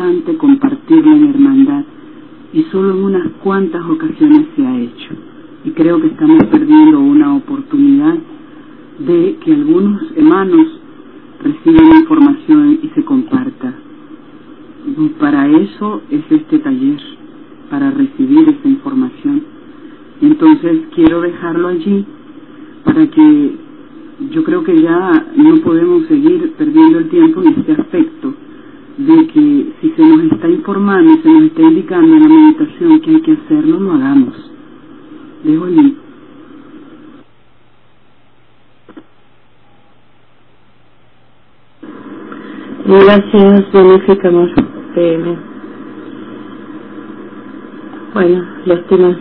importante compartirlo en hermandad, y solo en unas cuantas ocasiones se ha hecho. Y creo que estamos perdiendo una oportunidad de que algunos hermanos reciban información y se comparta. Y para eso es este taller, para recibir esta información. Entonces quiero dejarlo allí para que yo creo que ya no podemos seguir perdiendo el tiempo en este aspecto de que si se nos está informando y se nos está indicando en la meditación que hay que hacerlo, lo hagamos. Dejo allí. Gracias, magnífica amor. Bueno, los temas,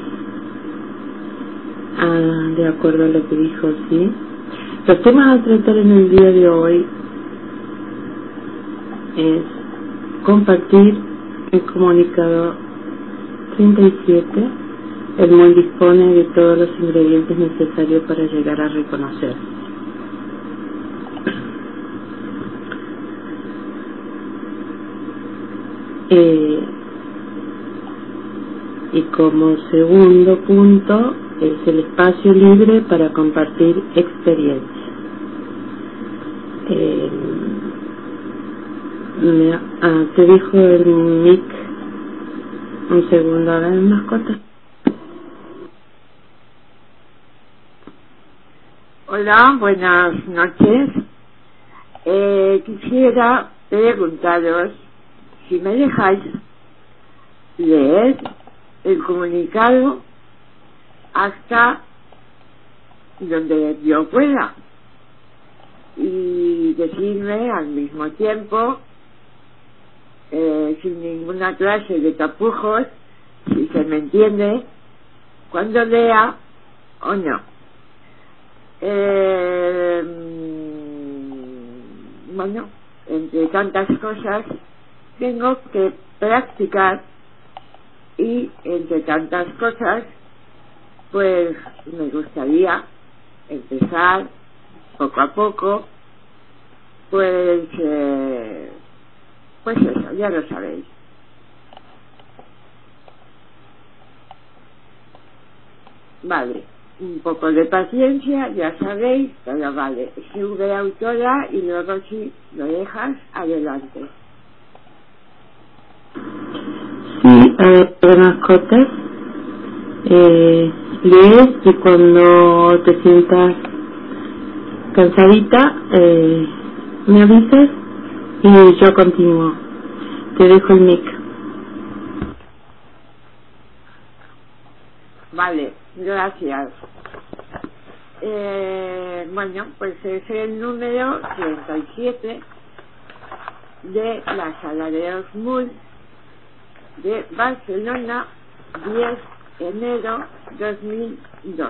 de acuerdo a lo que dijo, sí. Los temas a tratar en el día de hoy es compartir el comunicado 37. El MUL dispone de todos los ingredientes necesarios para llegar a reconocer. Y como segundo punto es el espacio libre para compartir experiencias. Te dejo el mic un segundo, a ver, mascota. Hola, buenas noches. Quisiera preguntaros si me dejáis leer el comunicado hasta donde yo pueda y decirme al mismo tiempo, sin ninguna clase de tapujos, si se me entiende cuando lea o no. Bueno, entre tantas cosas tengo que practicar, y entre tantas cosas pues me gustaría empezar poco a poco, pues eso, ya lo sabéis. Vale, un poco de paciencia, ya sabéis, pero vale, sube autora y luego si lo dejas, adelante. Sí, de mascotas, lees y cuando te sientas cansadita, me avisas y yo continúo. Te dejo el mic. Vale, gracias. Bueno, pues es el número 37 de la sala de los MUL de Barcelona, 10 de enero 2012.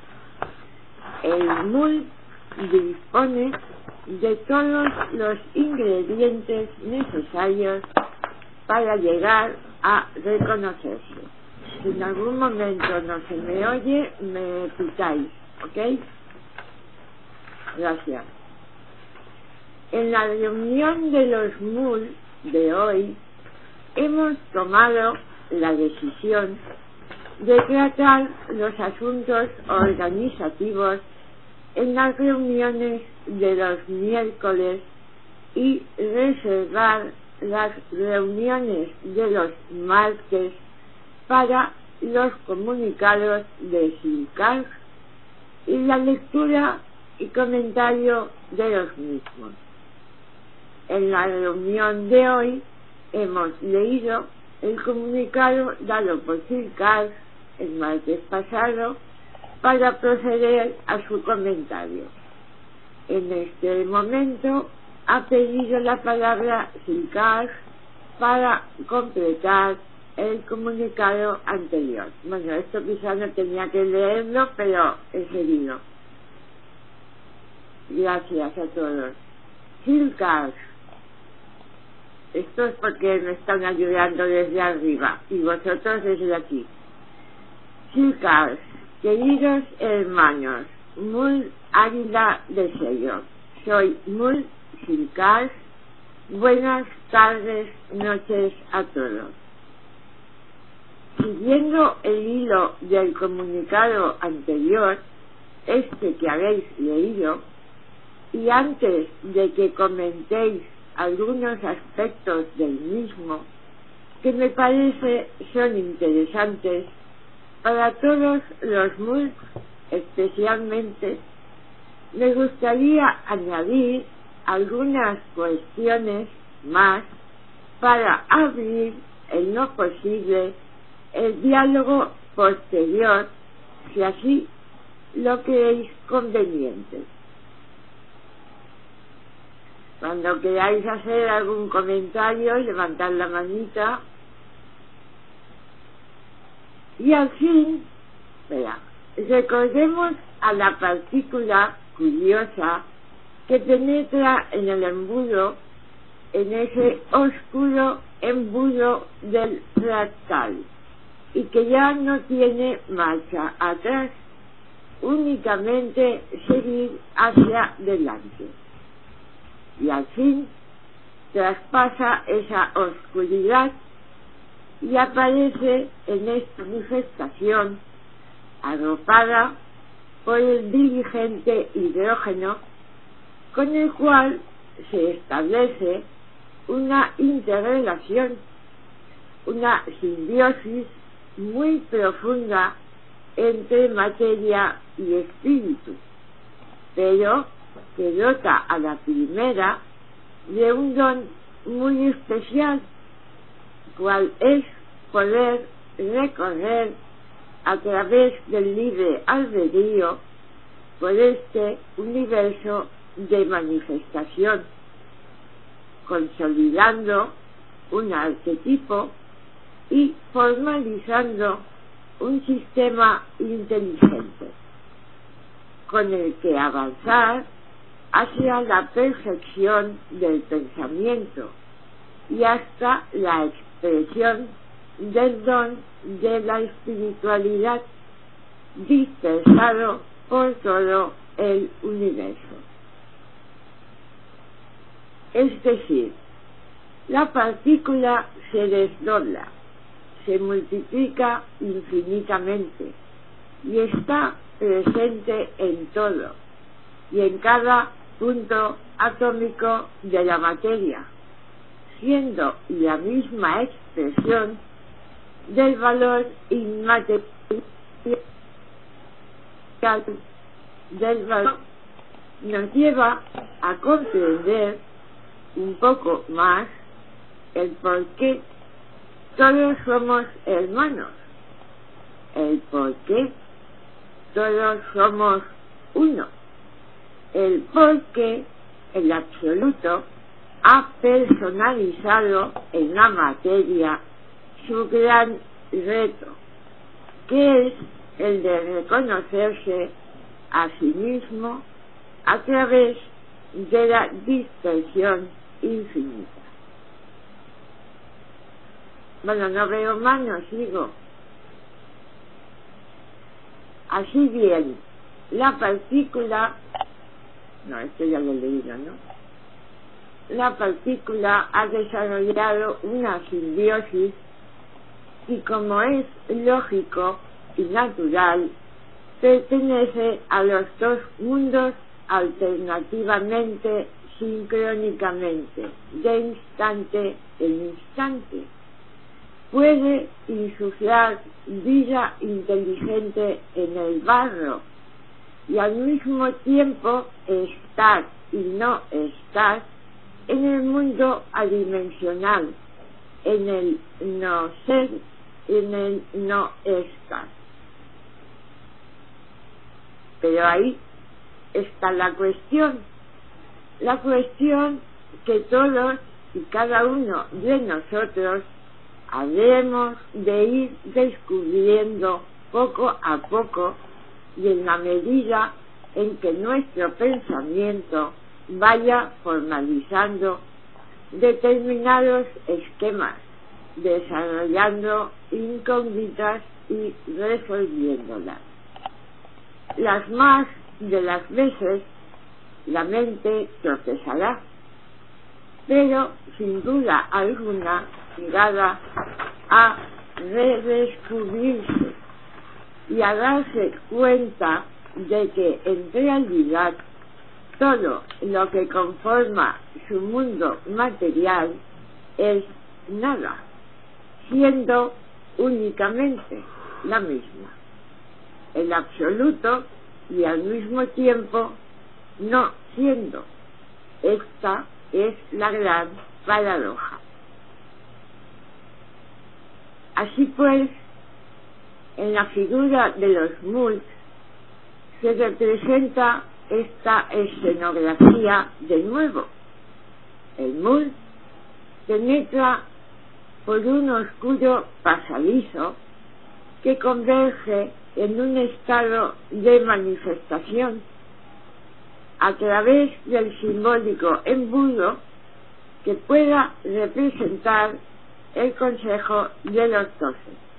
El MUL dispone de todos los ingredientes necesarios para llegar a reconocerse. Si en algún momento no se me oye, me pitáis, ¿ok? Gracias. En la reunión de los MUL de hoy hemos tomado la decisión de tratar los asuntos organizativos en las reuniones de los miércoles y reservar las reuniones de los martes para los comunicados de SINCAG y la lectura y comentario de los mismos. En la reunión de hoy hemos leído el comunicado dado por SINCAG el martes pasado para proceder a su comentario. En este momento ha pedido la palabra SINCAG para completar el comunicado anterior. Bueno, esto quizás no tenía que leerlo, pero he seguido. Gracias a todos. SINCAG. Esto es porque me están ayudando desde arriba y vosotros desde aquí. SINCAG, queridos hermanos, MUL Águila de Sello. Soy MUL SINCAG Buenas tardes, noches a todos. Siguiendo el hilo del comunicado anterior, este que habéis leído, y antes de que comentéis algunos aspectos del mismo, que me parece son interesantes para todos los MULC, especialmente, me gustaría añadir algunas cuestiones más para abrir en lo posible el diálogo posterior, si así lo creéis conveniente. Cuando queráis hacer algún comentario, levantad la manita. Y al fin, recordemos a la partícula curiosa que penetra en el embudo, en ese oscuro embudo del fractal, y que ya no tiene marcha atrás, únicamente seguir hacia delante. Y al fin traspasa esa oscuridad y aparece en esta manifestación arropada por el diligente hidrógeno, con el cual se establece una interrelación, una simbiosis muy profunda entre materia y espíritu, pero que dota a la primera de un don muy especial, cual es poder recorrer a través del libre albedrío por este universo de manifestación, consolidando un arquetipo y formalizando un sistema inteligente con el que avanzar hacia la perfección del pensamiento y hasta la expresión del don de la espiritualidad dispersado por todo el universo. Es decir, la partícula se desdobla, se multiplica infinitamente y está presente en todo y en cada punto atómico de la materia, siendo la misma expresión del valor inmaterial del valor. Nos lleva a comprender un poco más el por qué todos somos hermanos, el por qué todos somos uno, el por qué el absoluto ha personalizado en la materia su gran reto, que es el de reconocerse a sí mismo a través de la dispersión infinita. Bueno, no veo más, no sigo. Así bien, la partícula, no, esto ya lo he leído, ¿no? La partícula ha desarrollado una simbiosis y, como es lógico y natural, pertenece a los dos mundos alternativamente, sincrónicamente, de instante en instante. Puede insuflar vida inteligente en el barro y al mismo tiempo estar y no estar en el mundo adimensional, en el no ser, en el no estar. Pero ahí está la cuestión que todos y cada uno de nosotros habremos de ir descubriendo poco a poco, y en la medida en que nuestro pensamiento vaya formalizando determinados esquemas, desarrollando incógnitas y resolviéndolas. Las más de las veces la mente tropezará, pero sin duda alguna llegada a redescubrirse y a darse cuenta de que en realidad todo lo que conforma su mundo material es nada, siendo únicamente la misma, el absoluto, y al mismo tiempo no siendo. Esta es la gran paradoja. Así pues, en la figura de los mulks se representa esta escenografía de nuevo. El mulk penetra por un oscuro pasadizo que converge en un estado de manifestación a través del simbólico embudo que pueda representar el Consejo de los 12.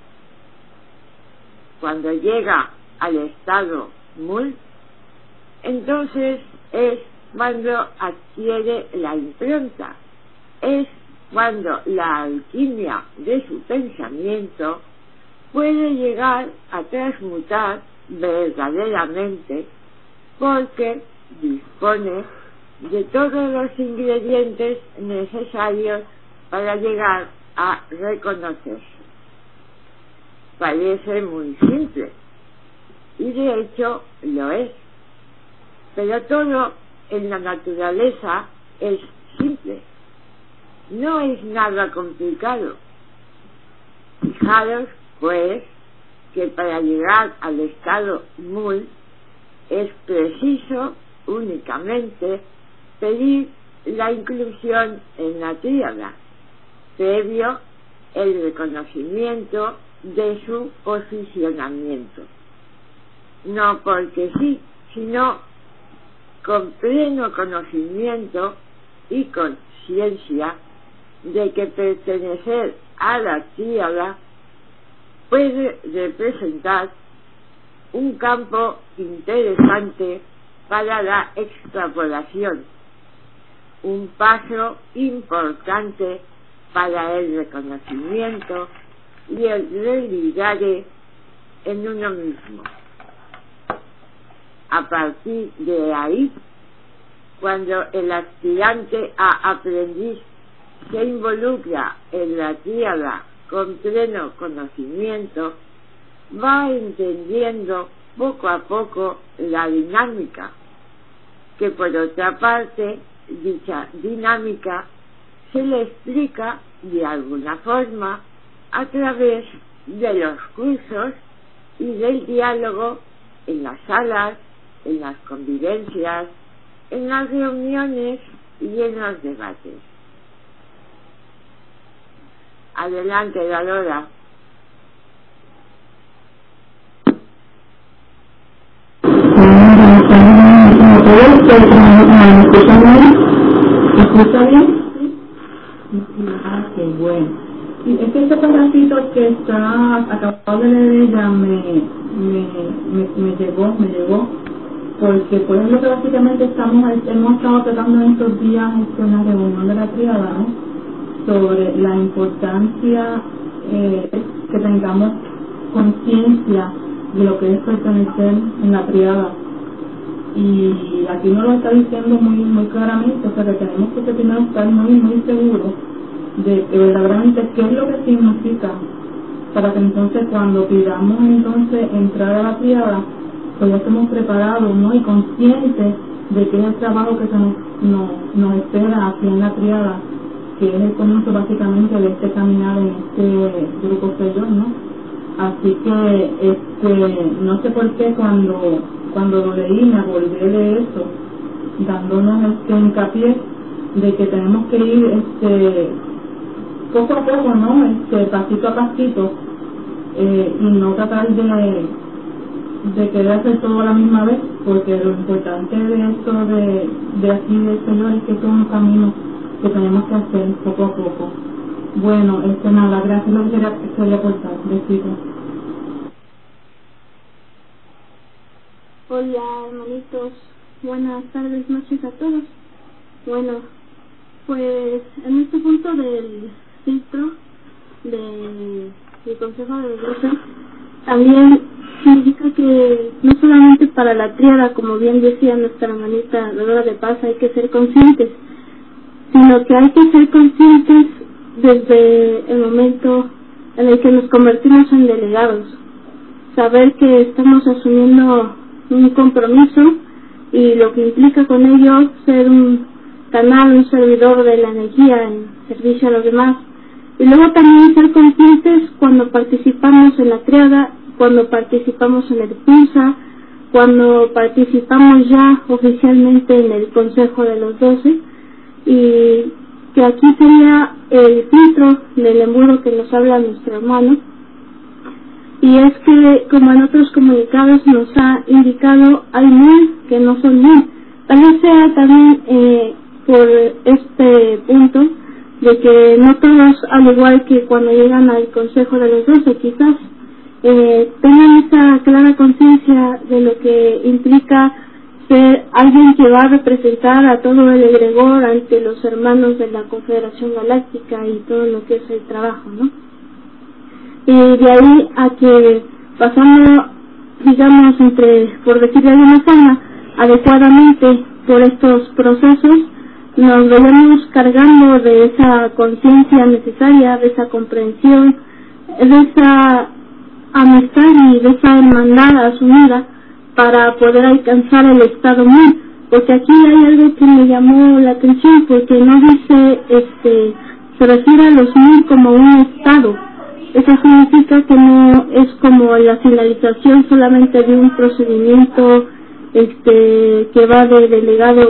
Cuando llega al estado mulk, entonces es cuando adquiere la impronta, es cuando la alquimia de su pensamiento puede llegar a transmutar verdaderamente, porque dispone de todos los ingredientes necesarios para llegar a reconocerse. Parece muy simple, y de hecho lo es, pero todo en la naturaleza es simple, no es nada complicado. Fijaros pues que para llegar al estado mulk es preciso únicamente pedir la inclusión en la tríada, previo el reconocimiento de su posicionamiento, no porque sí, sino con pleno conocimiento y conciencia de que pertenecer a la tríada puede representar un campo interesante para la extrapolación, un paso importante para el reconocimiento y el religare en uno mismo. A partir de ahí, cuando el aspirante a aprendiz se involucra en la tríada con pleno conocimiento, va entendiendo poco a poco la dinámica, que por otra parte, dicha dinámica se le explica de alguna forma a través de los cursos y del diálogo en las salas, en las convivencias, en las reuniones y en los debates. Adelante, Dalora. ¿Me escucha bien? Ah, qué bueno. Y es que este pedacito que está acabado de leer ella me llegó, porque pues es lo que básicamente hemos estado tratando en estos días en la reunión de la tríada, ¿no? Sobre la importancia que tengamos conciencia de lo que es pertenecer en la tríada. Y aquí nos lo está diciendo muy claramente, o sea que tenemos que primero estar muy seguros de que verdaderamente qué es lo que significa, para que entonces cuando pidamos entonces entrar a la tríada, pues ya estemos preparados, ¿no? Y conscientes de que es el trabajo que nos espera aquí en la tríada, que es el comienzo básicamente de este caminar en este grupo Señor, ¿no? Así que no sé por qué cuando lo leí me acordé de eso, dándonos hincapié de que tenemos que ir poco a poco, ¿no? Pasito a pasito, y no tratar de querer hacer todo a la misma vez, porque lo importante de esto de aquí del Señor es que es un camino que tenemos que hacer poco a poco. Bueno, nada, gracias, lo que quería aportar, besito. Hola, hermanitos, buenas tardes, noches a todos. Bueno, Pues en este punto del filtro del Consejo de los 12, también significa que no solamente para la tríada, como bien decía nuestra hermanita Dolora de Paz, hay que ser conscientes, sino que hay que ser conscientes desde el momento en el que nos convertimos en delegados, saber que estamos asumiendo un compromiso y lo que implica con ello ser un canal, un servidor de la energía en servicio a los demás, y luego también ser conscientes cuando participamos en la triada, cuando participamos en el PUNSA, cuando participamos ya oficialmente en el Consejo de los 12, y que aquí sería el filtro del embudo que nos habla nuestro hermano, y es que, como en otros comunicados nos ha indicado, hay mil que no son mil. Tal vez sea también por este punto de que no todos, al igual que cuando llegan al Consejo de los 12, quizás tengan esa clara conciencia de lo que implica ser alguien que va a representar a todo el egregor ante los hermanos de la Confederación Galáctica y todo lo que es el trabajo, ¿no? Y de ahí a que pasando, digamos, por decirlo de alguna forma, adecuadamente por estos procesos, nos vayamos cargando de esa conciencia necesaria, de esa comprensión, de esa amistad y de esa hermandad asumida para poder alcanzar el estado mil. Porque aquí hay algo que me llamó la atención, porque no dice, se refiere a los mil como un estado. Eso significa que no es como la finalización solamente de un procedimiento que va de delegado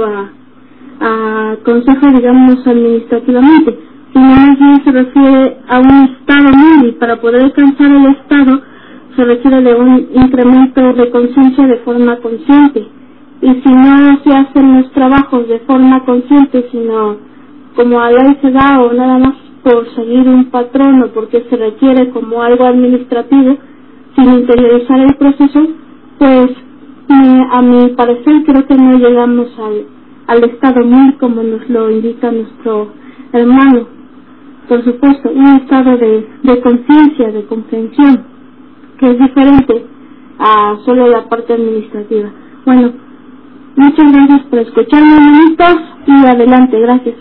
a consejo, digamos, administrativamente, sino más bien se refiere a un estado mil, y para poder alcanzar el estado se requiere de un incremento de conciencia de forma consciente. Y si no se hacen los trabajos de forma consciente, sino como a la se da, o nada más por seguir un patrón o porque se requiere como algo administrativo, sin interiorizar el proceso, pues a mi parecer creo que no llegamos al estado mil como nos lo indica nuestro hermano. Por supuesto, un estado de conciencia, de comprensión, que es diferente a solo la parte administrativa. Bueno, muchas gracias por escucharme, hermanitos, y adelante, gracias.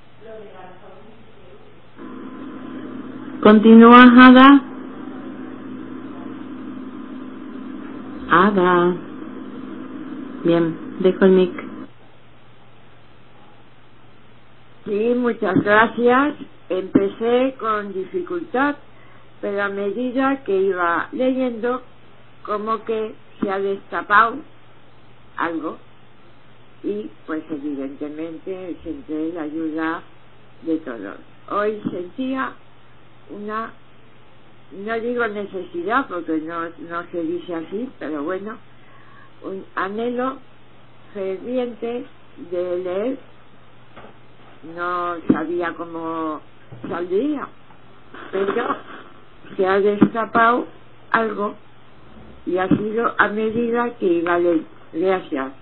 Continúa, Ada. Ada. Bien, dejo el mic. Sí, muchas gracias. Empecé con dificultad, pero a medida que iba leyendo, como que se ha destapado algo, y pues evidentemente senté la ayuda de todos. Hoy sentía una, no digo necesidad porque no se dice así, pero bueno, un anhelo ferviente de leer. No sabía cómo saldría, pero se ha destapado algo, y ha sido a medida que iba a leer. Gracias.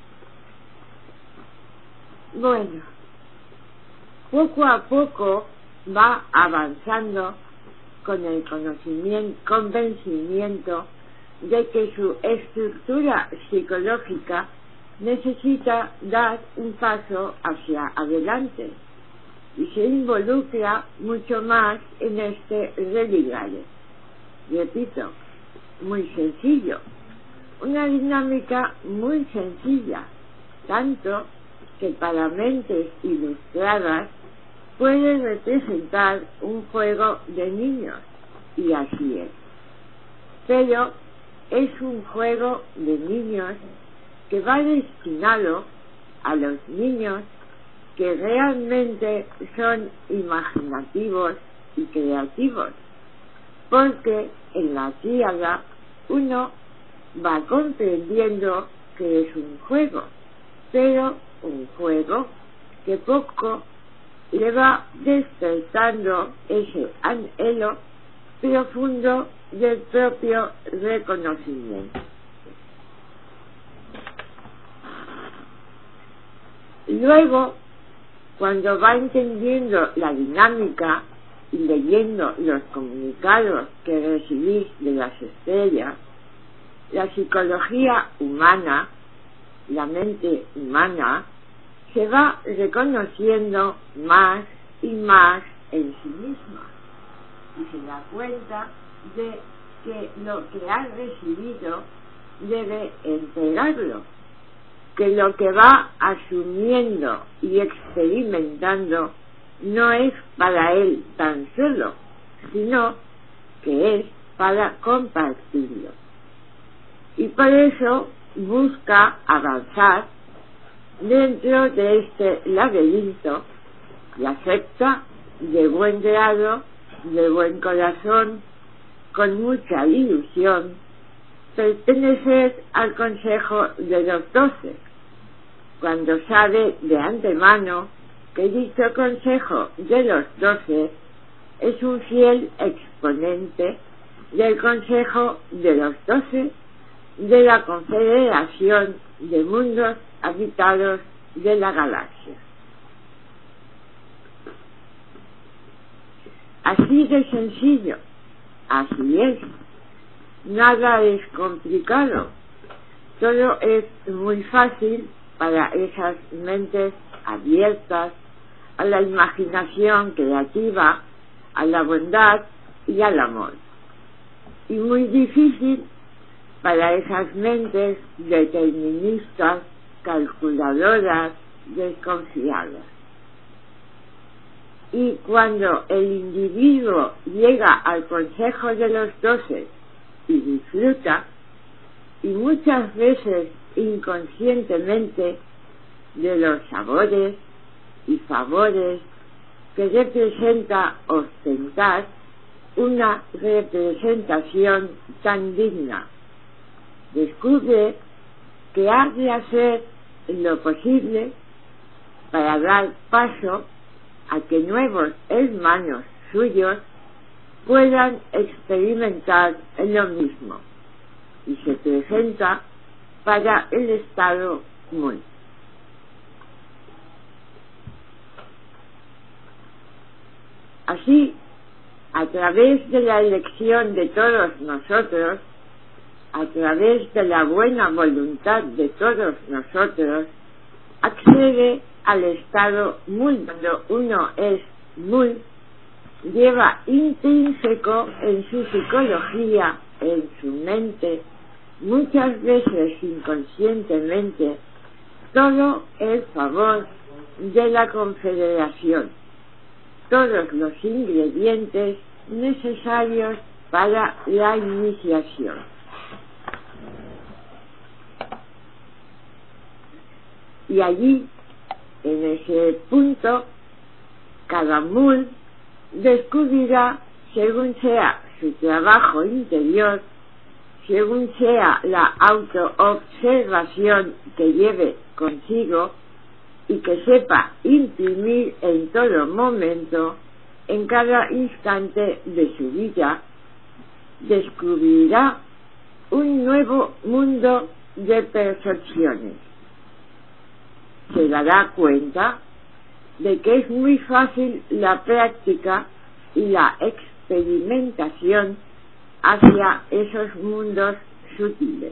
Bueno, poco a poco va avanzando con el convencimiento de que su estructura psicológica necesita dar un paso hacia adelante, y se involucra mucho más en este religare. Repito, muy sencillo, una dinámica muy sencilla, tanto que para mentes ilustradas puede representar un juego de niños, y así es. Pero es un juego de niños que va destinado a los niños que realmente son imaginativos y creativos, porque en la tríada uno va comprendiendo que es un juego, pero un juego que poco le va despertando ese anhelo profundo del propio reconocimiento. Luego, cuando va entendiendo la dinámica y leyendo los comunicados que recibís de las estrellas, la psicología humana, la mente humana, se va reconociendo más y más en sí misma y se da cuenta de que lo que ha recibido debe entregarlo, que lo que va asumiendo y experimentando no es para él tan solo, sino que es para compartirlo. Y por eso busca avanzar dentro de este laberinto y acepta de buen grado, de buen corazón, con mucha ilusión, pertenecer al Consejo de los 12, cuando sabe de antemano que dicho Consejo de los 12 es un fiel exponente del Consejo de los 12 de la Confederación de Mundos Habitados de la Galaxia. Así de sencillo, así es. Nada es complicado, todo es muy fácil para esas mentes abiertas a la imaginación creativa, a la bondad y al amor, y muy difícil para esas mentes deterministas, calculadoras, desconfiadas. Y cuando el individuo llega al Consejo de los 12 y disfruta, y muchas veces inconscientemente, de los sabores y favores que representa ostentar una representación tan digna, descubre que ha de hacer lo posible para dar paso a que nuevos hermanos suyos puedan experimentar lo mismo, y se presenta para el estado muy. Así, a través de la elección de todos nosotros, a través de la buena voluntad de todos nosotros, accede al estado muy. Cuando uno es muy, lleva intrínseco en su psicología, en su mente, muchas veces inconscientemente, todo el favor de la Confederación, todos los ingredientes necesarios para la iniciación. Y allí, en ese punto, cada mul descubrirá, según sea su trabajo interior, según sea la autoobservación que lleve consigo y que sepa imprimir en todo momento, en cada instante de su vida, descubrirá un nuevo mundo de percepciones. Se dará cuenta de que es muy fácil la práctica y la experimentación hacia esos mundos sutiles.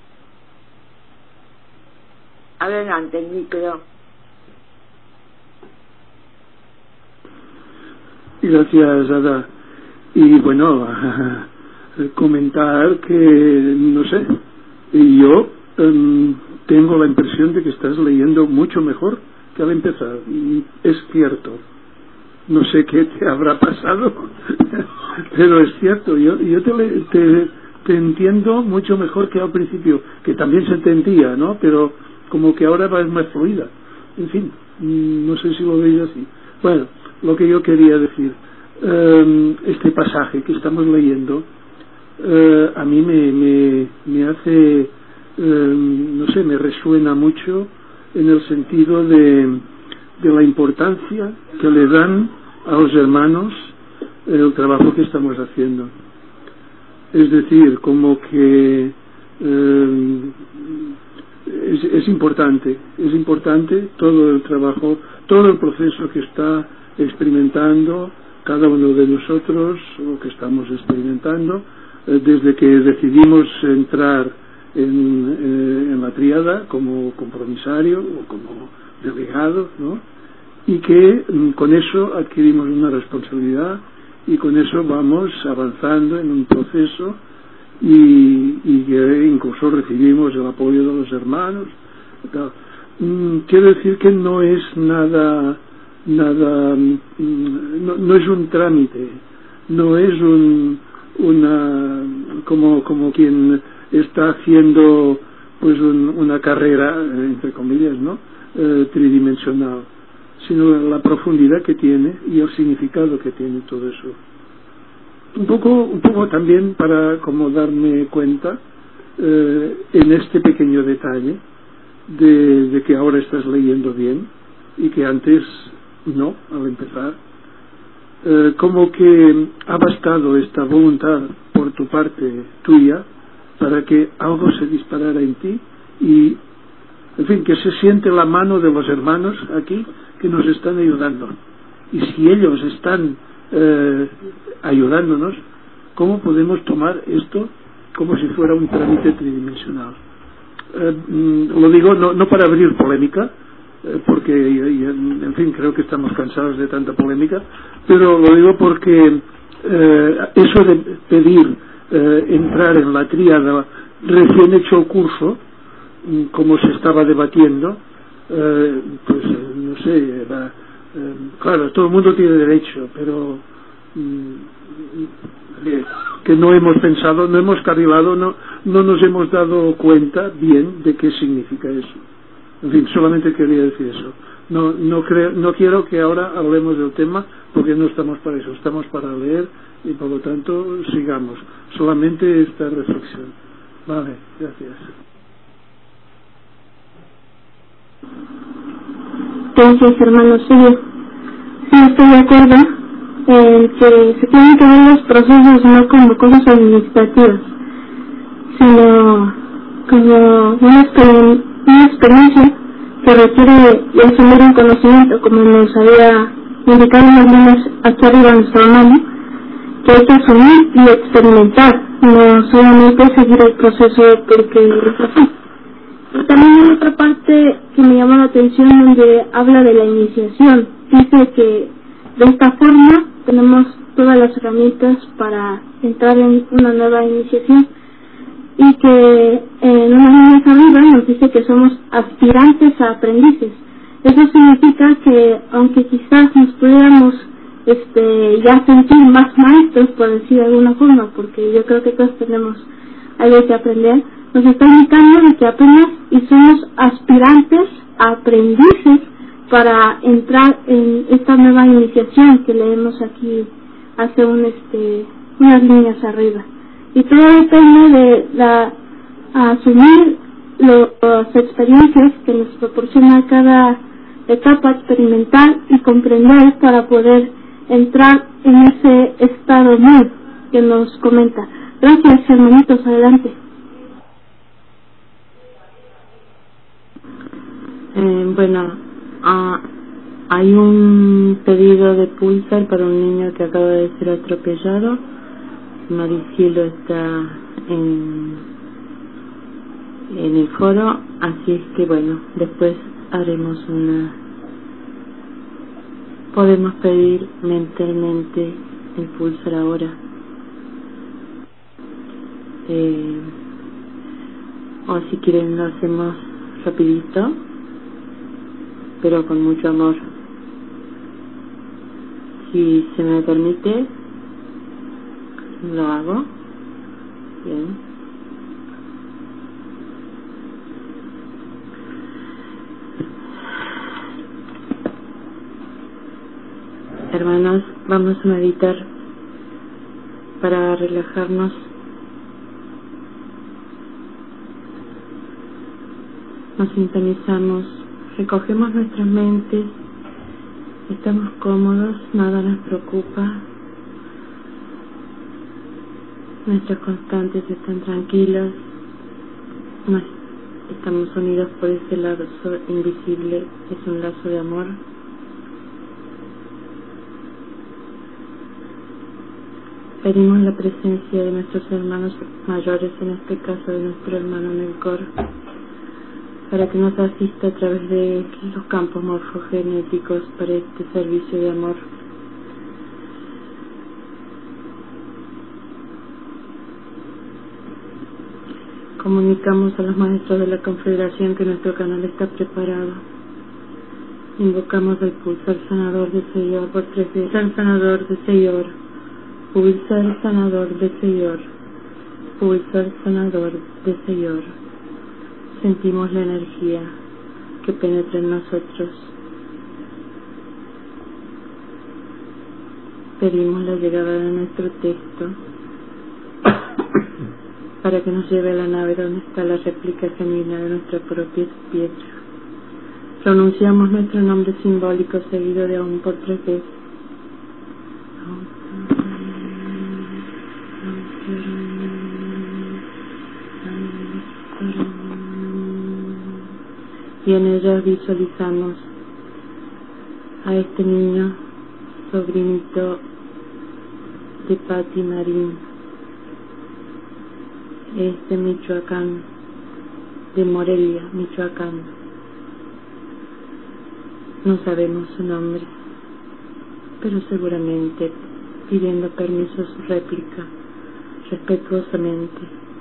Adelante, micro. Gracias, Ada. Y bueno, comentar que, no sé, yo tengo la impresión de que estás leyendo mucho mejor que al empezar. Es cierto. No sé qué te habrá pasado, pero es cierto. Yo te entiendo mucho mejor que al principio, que también se entendía, ¿no? Pero como que ahora va más fluida. En fin, no sé si lo veis así. Bueno, lo que yo quería decir, este pasaje que estamos leyendo, a mí me hace, no sé, me resuena mucho en el sentido de la importancia que le dan a los hermanos el trabajo que estamos haciendo. Es decir, como que es importante todo el trabajo todo el proceso que está experimentando cada uno de nosotros, o que estamos experimentando, desde que decidimos entrar en la tríada como compromisario o como delegado, ¿no? Y que con eso adquirimos una responsabilidad y con eso vamos avanzando en un proceso y que incluso recibimos el apoyo de los hermanos. Quiero decir que no es nada, no es un trámite, no es como quien está haciendo pues una carrera, entre comillas, ¿no? Tridimensional, sino la profundidad que tiene y el significado que tiene todo eso. Un poco también para como darme cuenta en este pequeño detalle de que ahora estás leyendo bien y que antes no, al empezar, como que ha bastado esta voluntad por tu parte tuya para que algo se disparara en ti y, en fin, que se siente la mano de los hermanos aquí que nos están ayudando. Y si ellos están ayudándonos, ¿cómo podemos tomar esto como si fuera un trámite tridimensional? Lo digo no para abrir polémica, porque en fin, creo que estamos cansados de tanta polémica, pero lo digo porque eso de pedir entrar en la tríada recién hecho el curso, como se estaba debatiendo, pues no sé, claro, todo el mundo tiene derecho, pero que no hemos pensado, no hemos carrilado, no nos hemos dado cuenta bien de qué significa eso. En fin, solamente quería decir eso. No quiero que ahora hablemos del tema, porque no estamos para eso, estamos para leer y por lo tanto sigamos. Solamente esta reflexión. Vale, gracias. Gracias, hermano Silvio. Sí, estoy de acuerdo en que se tienen que ver los procesos no como cosas administrativas, sino como una experiencia que requiere de asumir un conocimiento, como nos había indicado más o menos aquí arriba nuestro hermano, que hay que asumir y experimentar, no solamente seguir el proceso porque es así. Y también hay otra parte que me llamó la atención donde habla de la iniciación. Dice que de esta forma tenemos todas las herramientas para entrar en una nueva iniciación y que en unas líneas arriba nos dice que somos aspirantes a aprendices. Eso significa que aunque quizás nos pudiéramos ya sentir más maestros, por decir de alguna forma, porque yo creo que todos tenemos algo que aprender, nos está indicando de que apenas y somos aspirantes a aprendices para entrar en esta nueva iniciación que leemos aquí hace unas líneas arriba. Y todo depende de asumir las experiencias que nos proporciona cada etapa experimental y comprender para poder entrar en ese estado nuevo que nos comenta. Gracias, hermanitos, adelante. Hay un pedido de pulsar para un niño que acaba de ser atropellado. Maricielo está en el foro, así es que bueno, después haremos podemos pedir mentalmente el pulsar ahora, o si quieren lo hacemos rapidito pero con mucho amor. Si se me permite, lo hago. Bien. Hermanos, vamos a meditar para relajarnos. Nos sintonizamos, recogemos nuestras mentes, estamos cómodos, nada nos preocupa. Nuestras constantes están tranquilas, estamos unidos por ese lazo invisible, es un lazo de amor. Pedimos la presencia de nuestros hermanos mayores, en este caso de nuestro hermano Melkor, para que nos asista a través de los campos morfogenéticos para este servicio de amor. Comunicamos a los maestros de la Confederación que nuestro canal está preparado. Invocamos el pulsar sanador de Señor por 3 veces. Pulsar sanador de Señor. Pulsar sanador de Señor. Pulsar sanador de Señor. Sentimos la energía que penetra en nosotros. Pedimos la llegada de nuestro texto para que nos lleve a la nave donde está la réplica genuina de nuestra propia piedra. Pronunciamos nuestro nombre simbólico seguido de aún por 3 veces. Y en ella visualizamos a este niño, sobrinito de Patti Marín, de Michoacán, de Morelia, Michoacán. No sabemos su nombre, pero seguramente pidiendo permiso a su réplica, respetuosamente.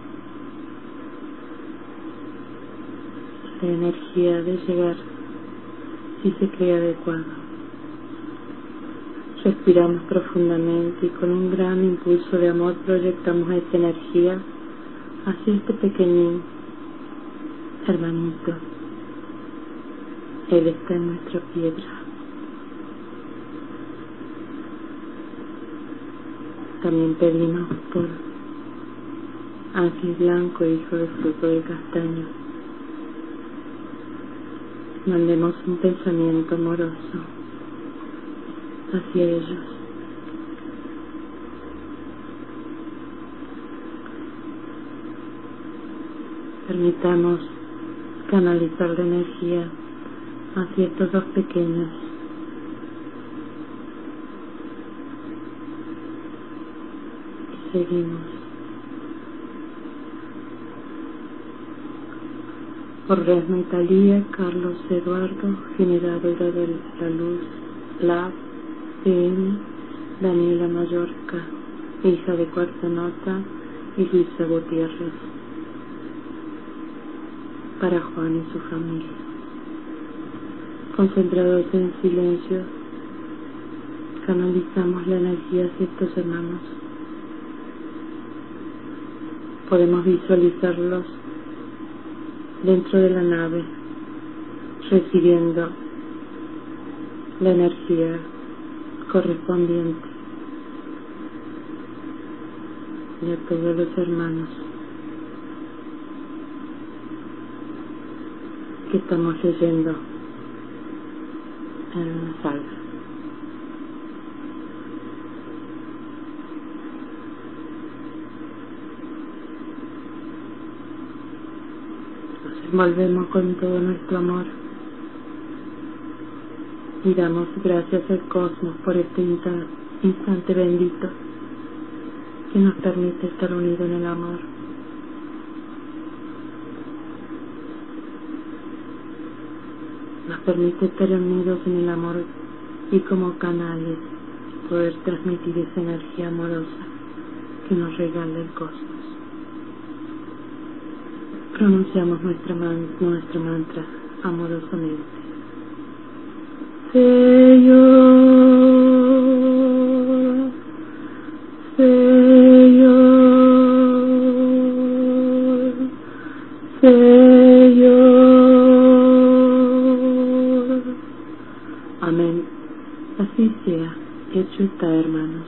La energía de llegar, si se cree adecuado. Respiramos profundamente y con un gran impulso de amor proyectamos esta energía hacia este pequeñín hermanito. Él está en nuestra piedra. También pedimos por Ángel Blanco, hijo del fruto del castaño. Mandemos un pensamiento amoroso hacia ellos. Permitamos canalizar la energía hacia estos 2 pequeños. Y seguimos. Por Resma Italia, Carlos Eduardo, generadora de la luz, la PM, Daniela Mallorca, hija de Cuarta Nota, y Luisa Gutiérrez. Para Juan y su familia. Concentrados en silencio, canalizamos la energía hacia estos hermanos. Podemos visualizarlos dentro de la nave, recibiendo la energía correspondiente de todos los hermanos que estamos leyendo en la sala. Nos envolvemos con todo nuestro amor y damos gracias al cosmos por este instante bendito que nos permite estar unidos en el amor. Nos permite estar unidos en el amor y como canales poder transmitir esa energía amorosa que nos regala el cosmos. Pronunciamos nuestro mantra amorosamente. Señor, Señor, Señor. Amén. Así sea. Hecho está, hermanos.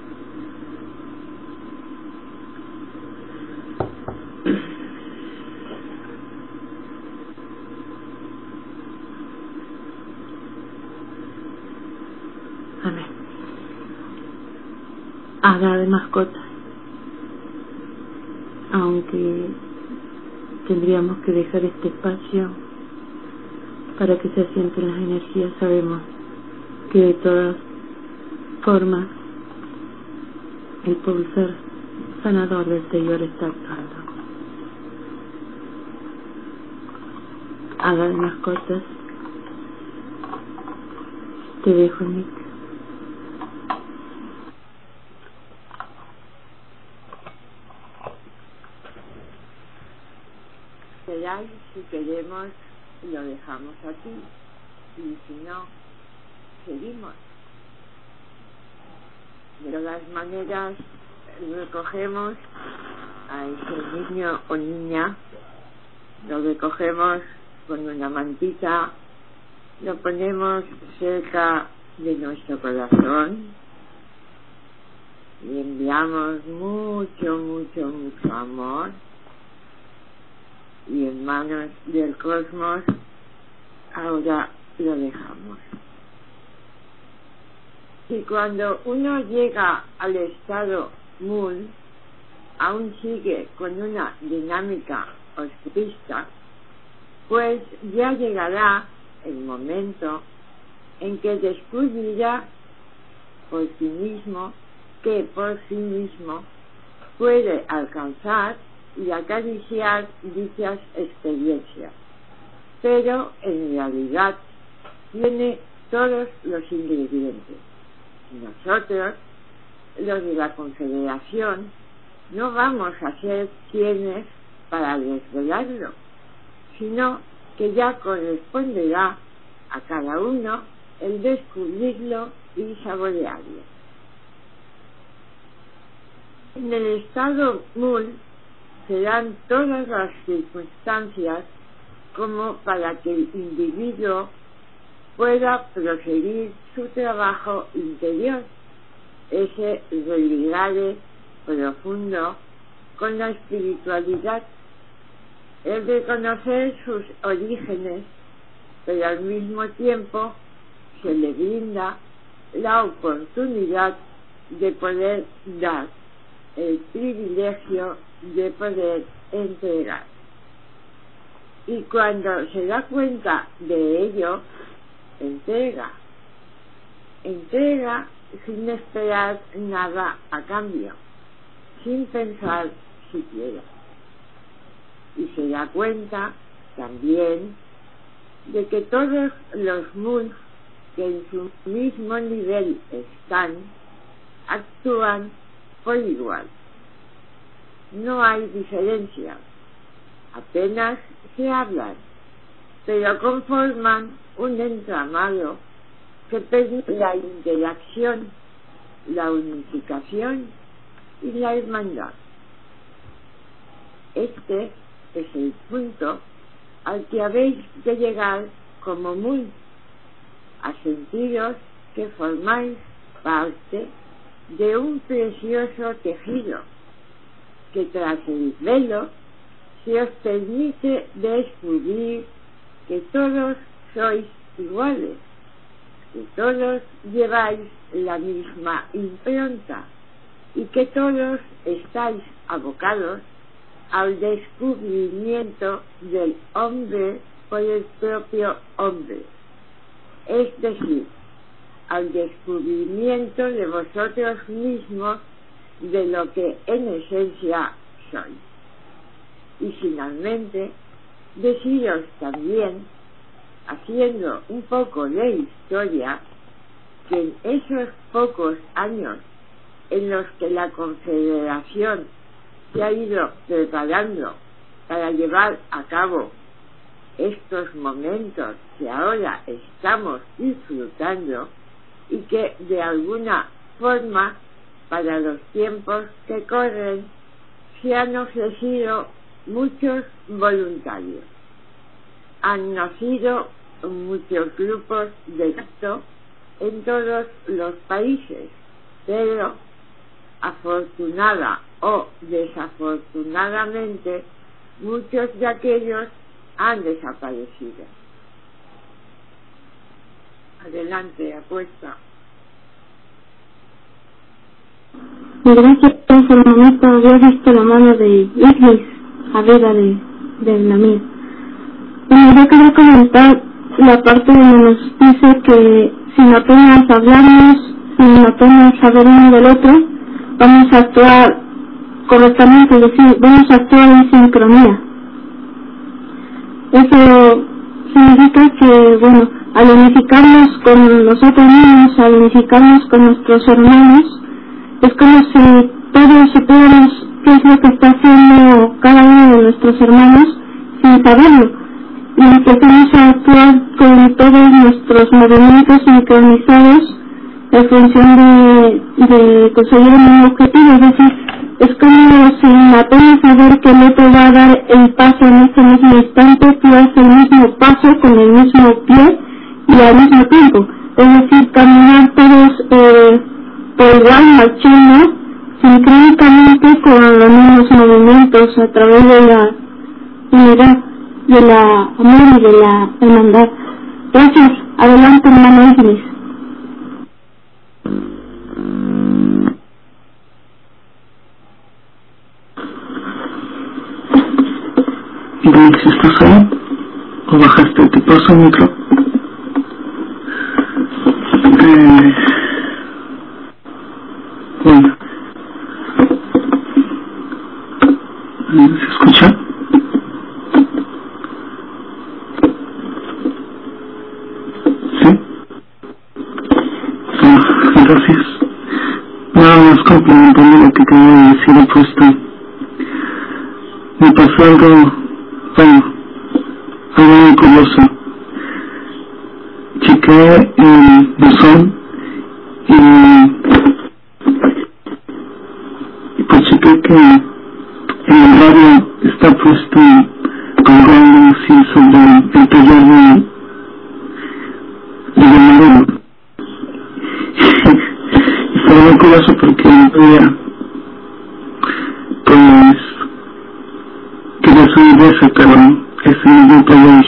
Amén. Hada de mascota. Aunque tendríamos que dejar este espacio para que se asienten las energías, sabemos que de todas formas El pulsar sanador del Señor está actuando. Haga de mascotas. Te dejo, Nick. Si queremos, lo dejamos aquí, y si no, seguimos. De todas maneras, recogemos a ese niño o niña, lo recogemos con una mantita, lo ponemos cerca de nuestro corazón y enviamos mucho amor, y en manos del cosmos ahora lo dejamos. Y cuando uno llega al estado Mul, aún sigue con una dinámica optimista, pues ya llegará el momento en que descubrirá por sí mismo que por sí mismo puede alcanzar y acariciar dichas experiencias, pero en realidad tiene todos los ingredientes. Nosotros, los de la Confederación, no vamos a ser quienes para desvelarlo, sino que ya corresponderá a cada uno el descubrirlo y saborearlo. En el estado Mul se dan todas las circunstancias como para que el individuo pueda proseguir su trabajo interior, ese religare profundo con la espiritualidad, el de conocer sus orígenes, pero al mismo tiempo se le brinda la oportunidad de poder dar, el privilegio de poder entregar. Y cuando se da cuenta de ello, entrega sin esperar nada a cambio, sin pensar siquiera. Y se da cuenta también de que todos los mundos que en su mismo nivel están, actúan por igual. No hay diferencia, apenas se hablan, pero conforman un entramado que permite la interacción, la unificación y la hermandad. Este es el punto al que habéis de llegar como muy, a sentiros que formáis parte de un precioso tejido que tras el velo se os permite descubrir que todos sois iguales, que todos lleváis la misma impronta y que todos estáis abocados al descubrimiento del hombre por el propio hombre, es decir, al descubrimiento de vosotros mismos de lo que en esencia sois. Y finalmente, deciros también, haciendo un poco de historia, que en esos pocos años en los que la Confederación se ha ido preparando para llevar a cabo estos momentos que ahora estamos disfrutando y que de alguna forma para los tiempos que corren se han ofrecido muchos voluntarios. Han nacido muchos grupos de acto en todos los países, pero afortunada o desafortunadamente muchos de aquellos han desaparecido. Adelante, apuesta. Gracias por el momento. Había visto la mano de Iglis arriba del Namir. Yo quería comentar la parte donde nos dice que sin apenas hablarnos, sin apenas saber uno del otro, vamos a actuar correctamente, es decir, vamos a actuar en sincronía. Eso significa que, bueno, al unificarnos con nosotros mismos, al unificarnos con nuestros hermanos, es como si todos supiéramos qué es lo que está haciendo cada uno de nuestros hermanos sin saberlo, y empezamos a actuar con todos nuestros movimientos sincronizados en función de conseguir un mismo objetivo. Es decir, es como sin apenas saber que el otro va a dar el paso en ese mismo instante, tú das el mismo paso con el mismo pie y al mismo tiempo. Es decir, caminar todos por igual, marchando sincrónicamente con los mismos movimientos a través de la unidad, de la amor y de la hermandad. Gracias. Adelante, hermano Ángeles. Alex, ¿estás ahí? ¿O bajaste? ¿Te paso el micro? Bueno. ¿Se escucha? ¿Sí? Gracias. Nada más complementando lo que acabo de decir, puesto. Me pasó algo, bueno, algo muy curioso. Chequé el buzón y pues chequé que el radio está puesto colgando así sobre el taller de madera. Y fue muy curioso porque veía, pues, quería subir de ese, pero ese mismo taller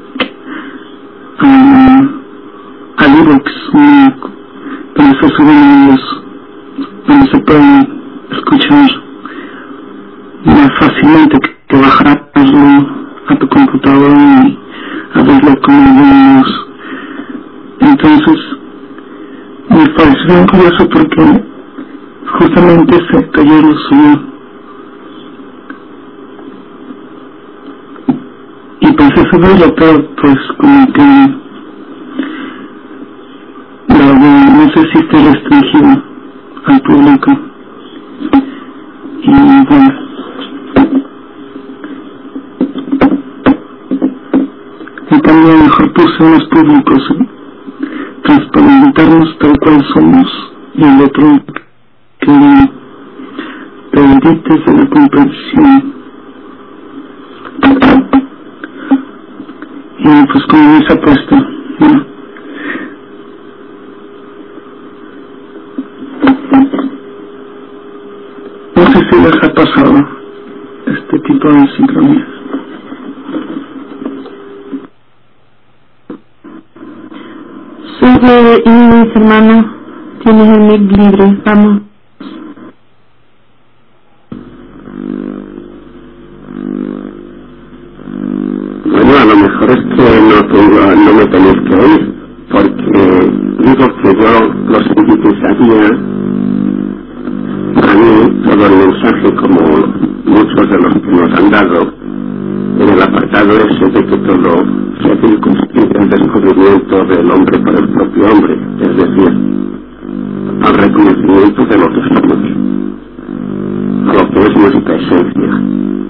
al iVoox, donde se suben ellos, donde se pueden escuchar más fácilmente que bajarlo a tu computadora y a verlo como vemos. Entonces me pareció bien curioso porque justamente ese taller lo subió y pensé subirlo, pero pues como que no sé si esté restringido al público. Y bueno, y también mejor puse unos públicos, transparentarnos tal cual somos, y el otro que bendites de la comprensión. Y pues como dice apuesto, ¿no? No sé si les ha pasado este tipo de sincronía. Sube Inés, hermano, tienes el mic libre, vamos. Bueno, a lo mejor es que no me tenéis que oír, porque digo que yo lo sintetizaría a mí todo el mensaje, como muchos de los que nos han dado, en el apartado ese de que todo se circunscribe al descubrimiento del hombre por el propio hombre, es decir, al reconocimiento de lo que somos, a lo que es nuestra esencia.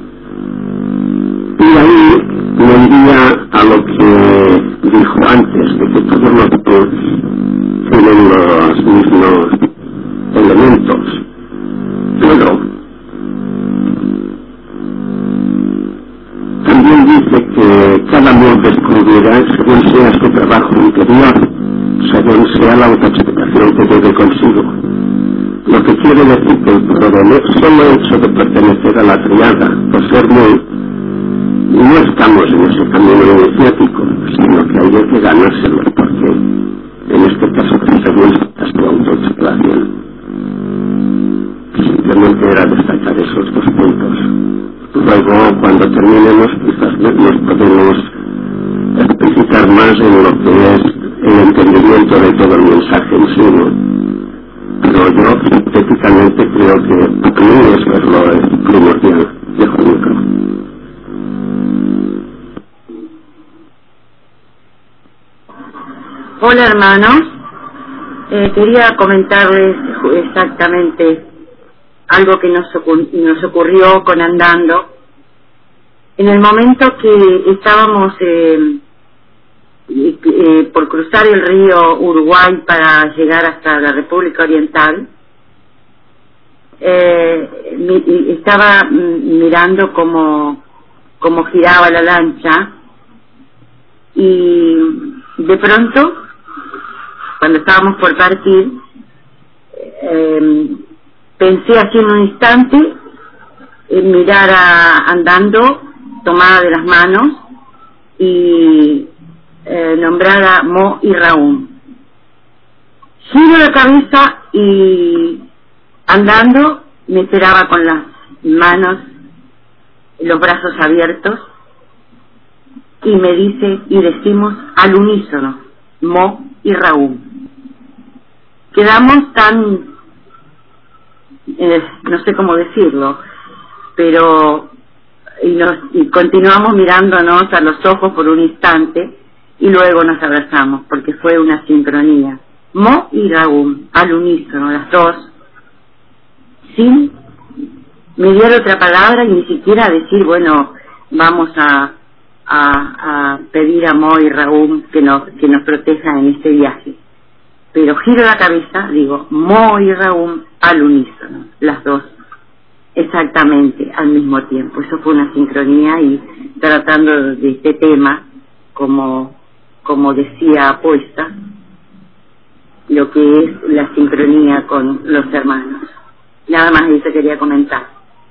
Y ahí me iría a lo que dijo antes, de que todos nosotros tienen los mismos elementos. Pero también dice que cada uno descubrirá según sea su trabajo interior, según sea la autoaceptación que lleve consigo. Lo que quiere decir que el solo hecho de pertenecer a la triada, o ser muy, no estamos en ese camino iniciático, sino que hay que ganárselo, porque en este caso según su autoaceptación. Simplemente era destacar esos dos puntos. Luego, cuando terminemos, quizás nos podemos explicitar más en lo que es el entendimiento de todo el mensaje en sí, ¿no? Pero yo éticamente creo que a mí eso es primordial. Dejo el micrófono. Hola hermanos, quería comentarles exactamente algo que nos ocurrió con Andando. En el momento que estábamos por cruzar el río Uruguay para llegar hasta la República Oriental, estaba mirando cómo giraba la lancha, y de pronto, cuando estábamos por partir, pensé así en un instante en mirar a Andando tomada de las manos y nombrada Mo y Raúl. Giro la cabeza y Andando me esperaba con las manos, los brazos abiertos, y me dice, y decimos al unísono, Mo y Raúl. Quedamos tan, no sé cómo decirlo, pero y continuamos mirándonos a los ojos por un instante y luego nos abrazamos porque fue una sincronía. Mo y Raúl, al unísono, las dos, sin mediar otra palabra y ni siquiera decir, bueno, vamos a pedir a Mo y Raúl que nos protejan en este viaje. Pero giro la cabeza, digo, Mo y Raúl al unísono, las dos, exactamente al mismo tiempo. Eso fue una sincronía, y tratando de este tema, como decía Apuesta, lo que es la sincronía con los hermanos. Nada más eso quería comentar.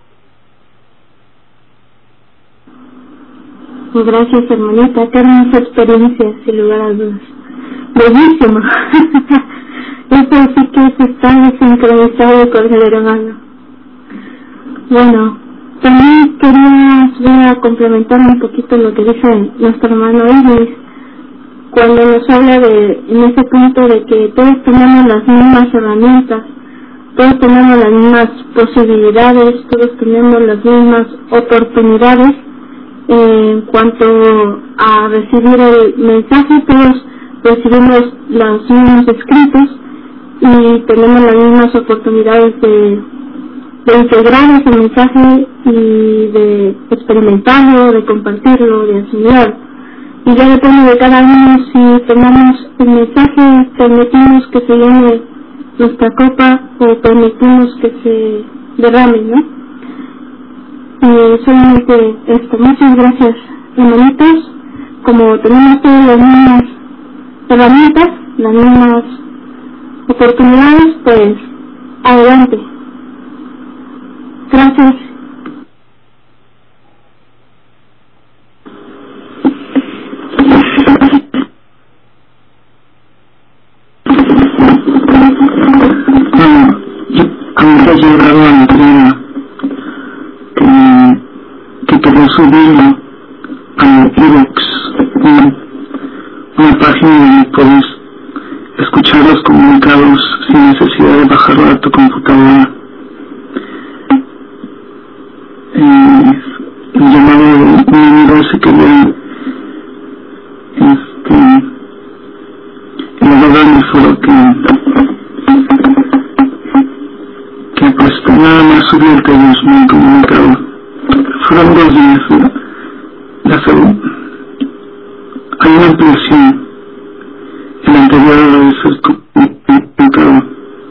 Gracias, hermanita, qué hermosa experiencia, sin lugar a dudas. Bellísimo. Eso sí que es estar sincronizado con el hermano. Bueno, también quería complementar un poquito lo que dice nuestro hermano Iris, cuando nos habla en ese punto de que todos tenemos las mismas herramientas, todos tenemos las mismas posibilidades, todos tenemos las mismas oportunidades en cuanto a recibir el mensaje. Todos recibimos los mismos escritos y tenemos las mismas oportunidades de integrar ese mensaje y de experimentarlo, de compartirlo, de asimilarlo. Y ya depende de cada uno si tomamos el mensaje, permitimos que se llene nuestra copa o permitimos que se derrame, ¿no? Solamente esto. Muchas gracias, hermanitos. Como tenemos todas las mismas herramientas, las mismas oportunidades, pues adelante. Gracias. Ahorita yo grabo a mi prima que quedó subirlo a iVoox, una página donde puedes escuchar los comunicados sin necesidad de bajarlo a tu computadora. El llamado de mi amigo ese que le el fue que pues nada más subió el que ellos me han comunicado. Fueron 2 días de salud. Hay una ampliación. El anterior a eso es comunicado.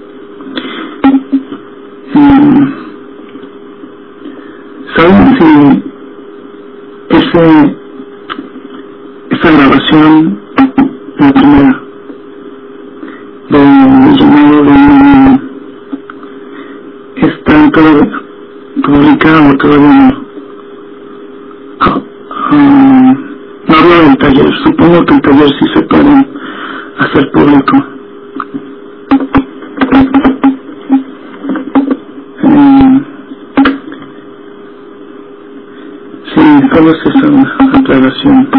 ¿Saben si esa grabación, la primera, del llamado de un está todavía publicado, todavía no hablo del taller, supongo que el taller sí se puede hacer público. Sí, solo es esa aclaración.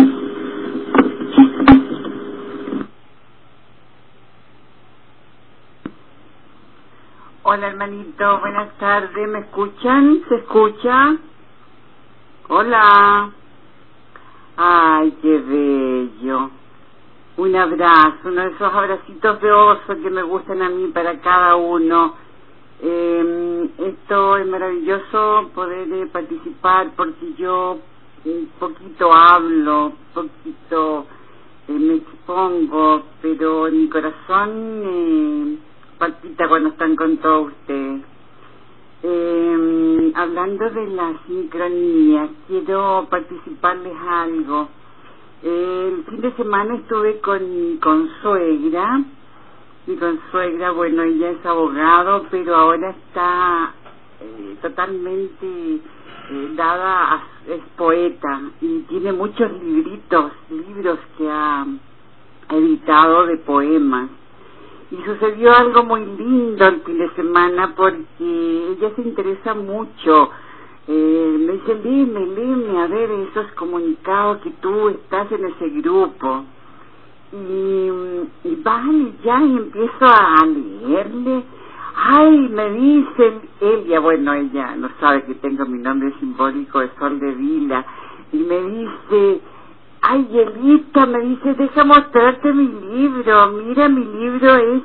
Hola, hermanito, buenas tardes. ¿Me escuchan? ¿Se escucha? Hola. Ay, qué bello. Un abrazo, uno de esos abracitos de oso que me gustan a mí para cada uno. Esto es maravilloso poder participar porque yo poquito hablo, poquito me expongo, pero en mi corazón palpita cuando están con todos ustedes. Hablando de la sincronía, quiero participarles algo. El fin de semana estuve con mi consuegra. Mi consuegra, bueno, ella es abogado, pero ahora está totalmente dada, es poeta y tiene muchos libros que ha editado de poemas. Y sucedió algo muy lindo el fin de semana porque ella se interesa mucho. Me dice, léeme, a ver esos comunicados que tú estás en ese grupo. Y vale, ya, y empiezo a leerle. Ay, me dice ella, bueno, ella no sabe que tengo mi nombre simbólico de Sol de Vila, y me dice, ay, Elita, me dice, deja mostrarte mi libro, mira, mi libro es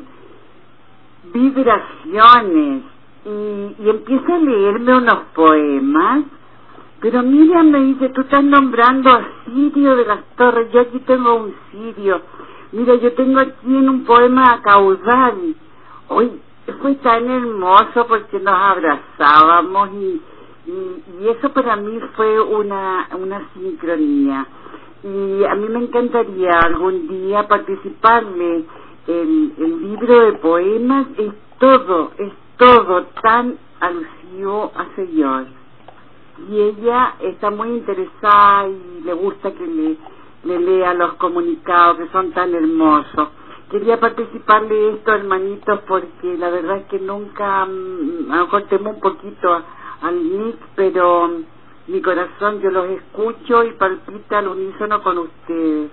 Vibraciones, y empieza a leerme unos poemas, pero mira, me dice, tú estás nombrando a Sirio de las Torres, yo aquí tengo un Sirio, mira, yo tengo aquí en un poema a Caudal. Hoy fue tan hermoso porque nos abrazábamos y eso para mí fue una sincronía. Y a mí me encantaría algún día participarle. El libro de poemas es todo tan alusivo a Señor. Y ella está muy interesada y le gusta que le lea los comunicados que son tan hermosos. Quería participarle de esto, hermanitos, porque la verdad es que nunca, a lo mejor temo un poquito al Nick, pero mi corazón yo los escucho y palpita al unísono con ustedes.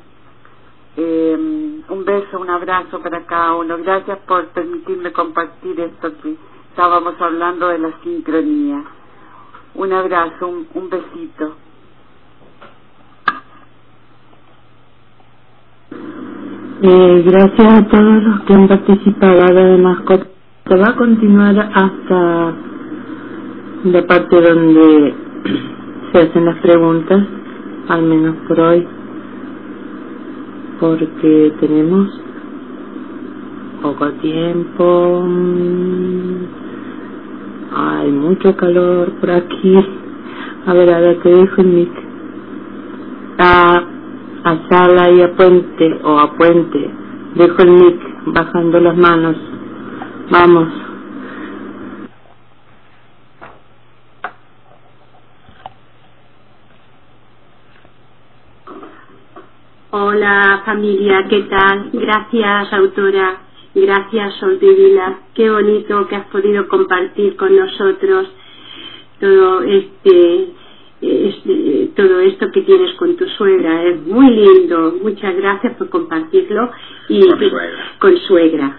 Un beso, un abrazo para cada uno. Gracias por permitirme compartir esto que estábamos hablando de la sincronía. Un abrazo, un besito. Gracias a todos los que han participado. Además, se va a continuar hasta la parte donde se hacen las preguntas, al menos por hoy, porque tenemos poco tiempo. Hay mucho calor por aquí. A ver qué dijo el Nick. A Sala y a Puente, o a Puente, dijo el Nick, bajando las manos. Vamos. Hola familia, ¿qué tal? Gracias autora, gracias Sol de Vila, qué bonito que has podido compartir con nosotros todo esto que tienes con tu suegra, es muy lindo, muchas gracias por compartirlo. Y con suegra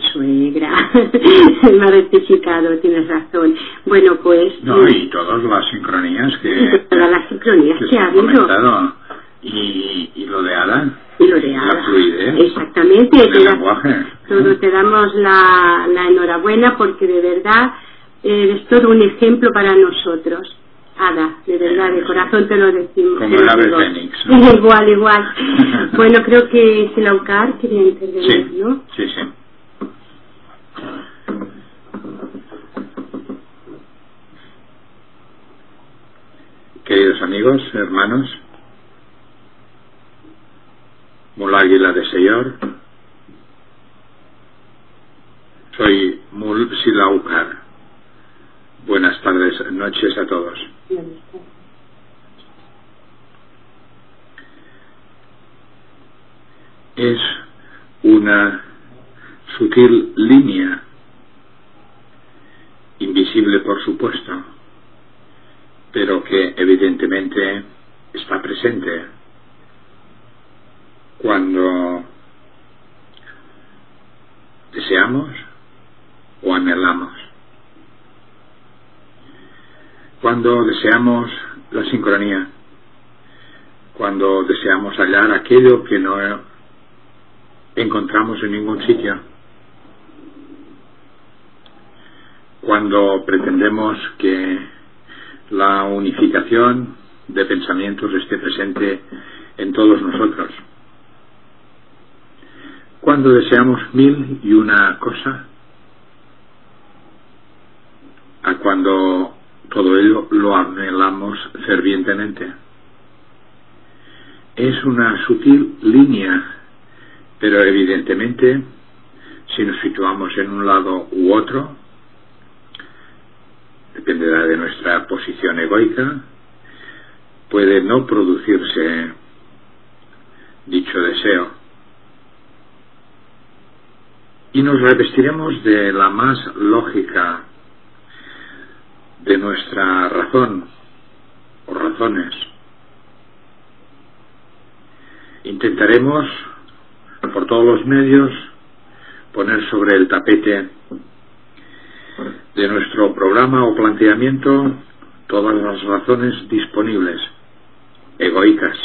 me ha rectificado, tienes razón. Bueno, pues no, y todas las sincronías que ha habido, y lo de Ada, la fluidez, exactamente, el lenguaje, te damos la enhorabuena porque de verdad eres todo un ejemplo para nosotros. Ada, de verdad, de corazón te lo decimos. Como el ave fénix, ¿no? Igual. Bueno, creo que Silaucar quería intervenir, sí, ¿no? Sí. Queridos amigos, hermanos, Mul Águila de Señor, soy Mul Silaucar. Buenas tardes, noches a todos. Es una sutil línea, invisible por supuesto, pero que evidentemente está presente cuando deseamos o anhelamos cuando deseamos la sincronía, cuando deseamos hallar aquello que no encontramos en ningún sitio, cuando pretendemos que la unificación de pensamientos esté presente en todos nosotros, cuando deseamos 1001 cosa, a cuando todo ello lo anhelamos fervientemente. Es una sutil línea, pero evidentemente, si nos situamos en un lado u otro, dependerá de nuestra posición egoica, puede no producirse dicho deseo. Y nos revestiremos de la más lógica de nuestra razón o razones. Intentaremos por todos los medios poner sobre el tapete de nuestro programa o planteamiento todas las razones disponibles, egoicas,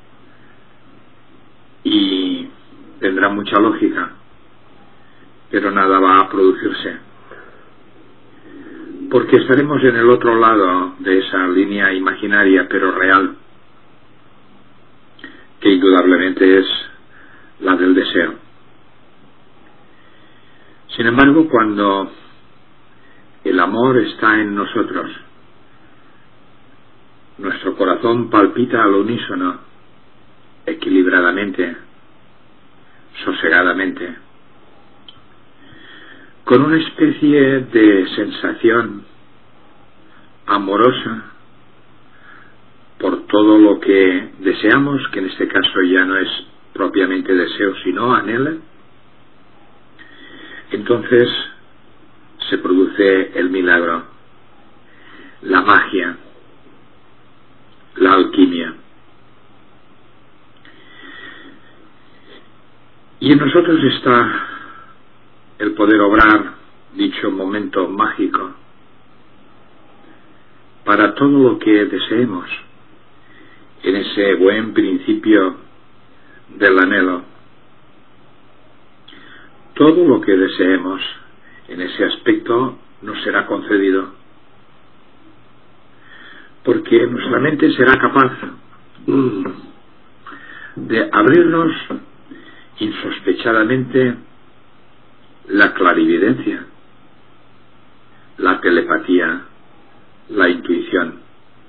y tendrá mucha lógica, pero nada va a producirse, porque estaremos en el otro lado de esa línea imaginaria pero real, que indudablemente es la del deseo. Sin embargo, cuando el amor está en nosotros, nuestro corazón palpita al unísono, equilibradamente, sosegadamente, con una especie de sensación amorosa por todo lo que deseamos, que en este caso ya no es propiamente deseo sino anhela. Entonces se produce el milagro, la magia, la alquimia. Y en nosotros está el poder obrar dicho momento mágico para todo lo que deseemos, en ese buen principio del anhelo. Todo lo que deseemos en ese aspecto nos será concedido, porque nuestra mente será capaz de abrirnos insospechadamente la clarividencia, la telepatía, la intuición,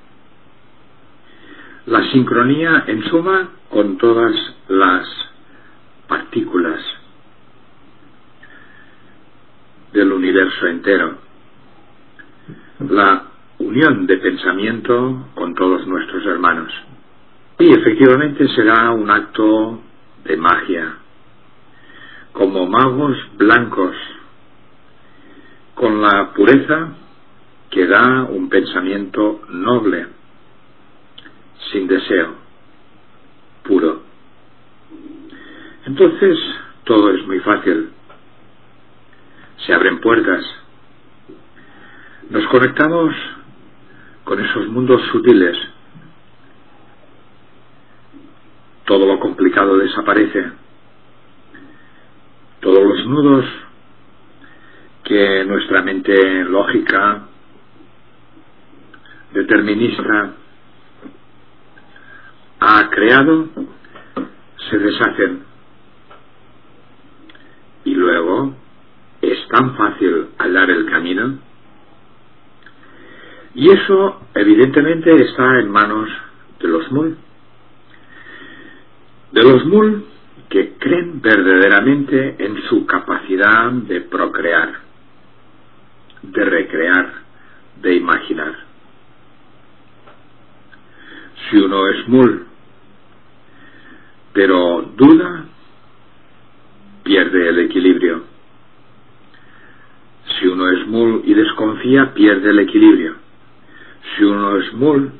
la sincronía en suma con todas las partículas del universo entero, la unión de pensamiento con todos nuestros hermanos. Y efectivamente será un acto de magia, como magos blancos, con la pureza que da un pensamiento noble, sin deseo, puro. Entonces todo es muy fácil. Se abren puertas. Nos conectamos con esos mundos sutiles. Todo lo complicado desaparece. Todos los nudos que nuestra mente lógica, determinista, ha creado, se deshacen. Y luego es tan fácil hallar el camino. Y eso evidentemente está en manos de los mul. De los mul que creen verdaderamente en su capacidad de procrear, de recrear, de imaginar. Si uno es mul, pero duda, pierde el equilibrio. Si uno es mul y desconfía, pierde el equilibrio. Si uno es mul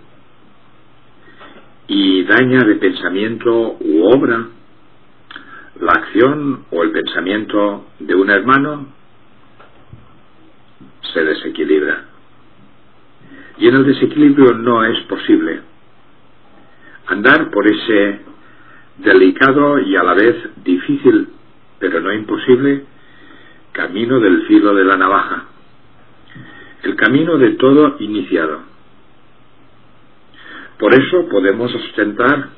y daña de pensamiento u obra la acción o el pensamiento de un hermano, se desequilibra. Y en el desequilibrio no es posible andar por ese delicado y a la vez difícil, pero no imposible, camino del filo de la navaja, el camino de todo iniciado. Por eso podemos ostentar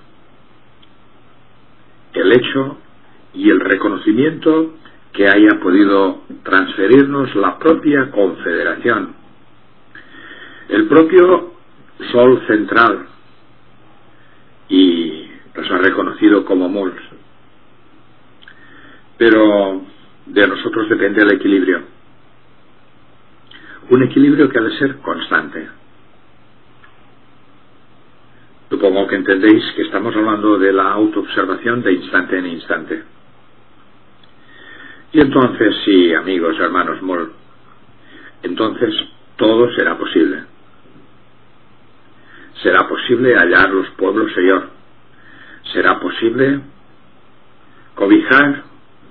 el hecho y el reconocimiento que haya podido transferirnos la propia Confederación, el propio Sol central, y nos ha reconocido como MULs. Pero de nosotros depende el equilibrio, un equilibrio que ha de ser constante. Supongo que entendéis que estamos hablando de la autoobservación de instante en instante. Y entonces, sí, amigos, hermanos MUL, entonces todo será posible. Será posible hallar los pueblos, Señor. Será posible cobijar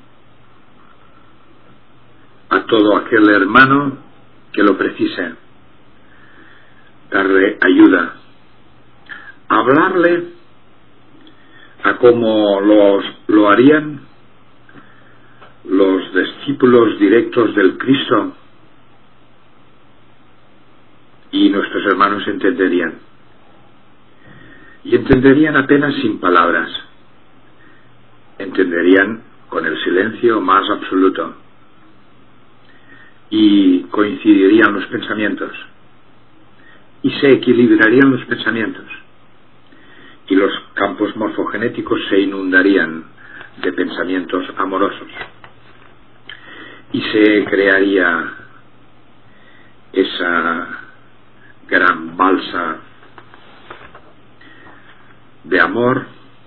a todo aquel hermano que lo precise, darle ayuda, hablarle a como lo harían los discípulos directos del Cristo, y nuestros hermanos entenderían. Y entenderían apenas sin palabras, entenderían con el silencio más absoluto, y coincidirían los pensamientos, y se equilibrarían los pensamientos, y los campos morfogenéticos se inundarían de pensamientos amorosos, y se crearía esa gran balsa de amor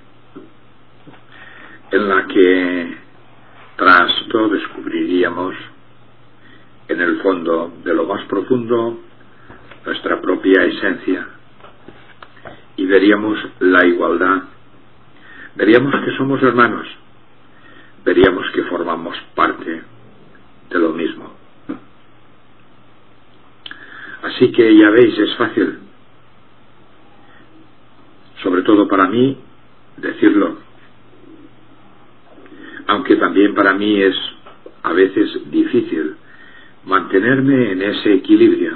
en la que tras todo descubriríamos en el fondo de lo más profundo nuestra propia esencia, y veríamos la igualdad, veríamos que somos hermanos, veríamos que formamos parte de lo mismo. Así que ya veis, es fácil, sobre todo para mí, decirlo, aunque también para mí es a veces difícil mantenerme en ese equilibrio.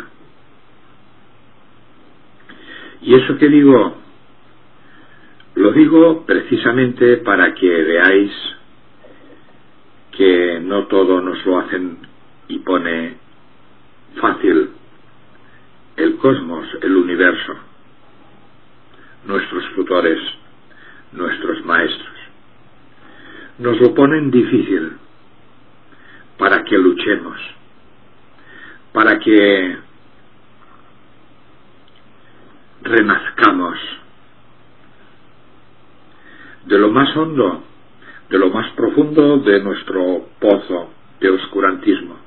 Y eso que digo, lo digo precisamente para que veáis que no todo nos lo hacen y pone fácil el cosmos, el universo, nuestros tutores, nuestros maestros. Nos lo ponen difícil para que luchemos, para que renazcamos de lo más hondo, de lo más profundo de nuestro pozo de oscurantismo,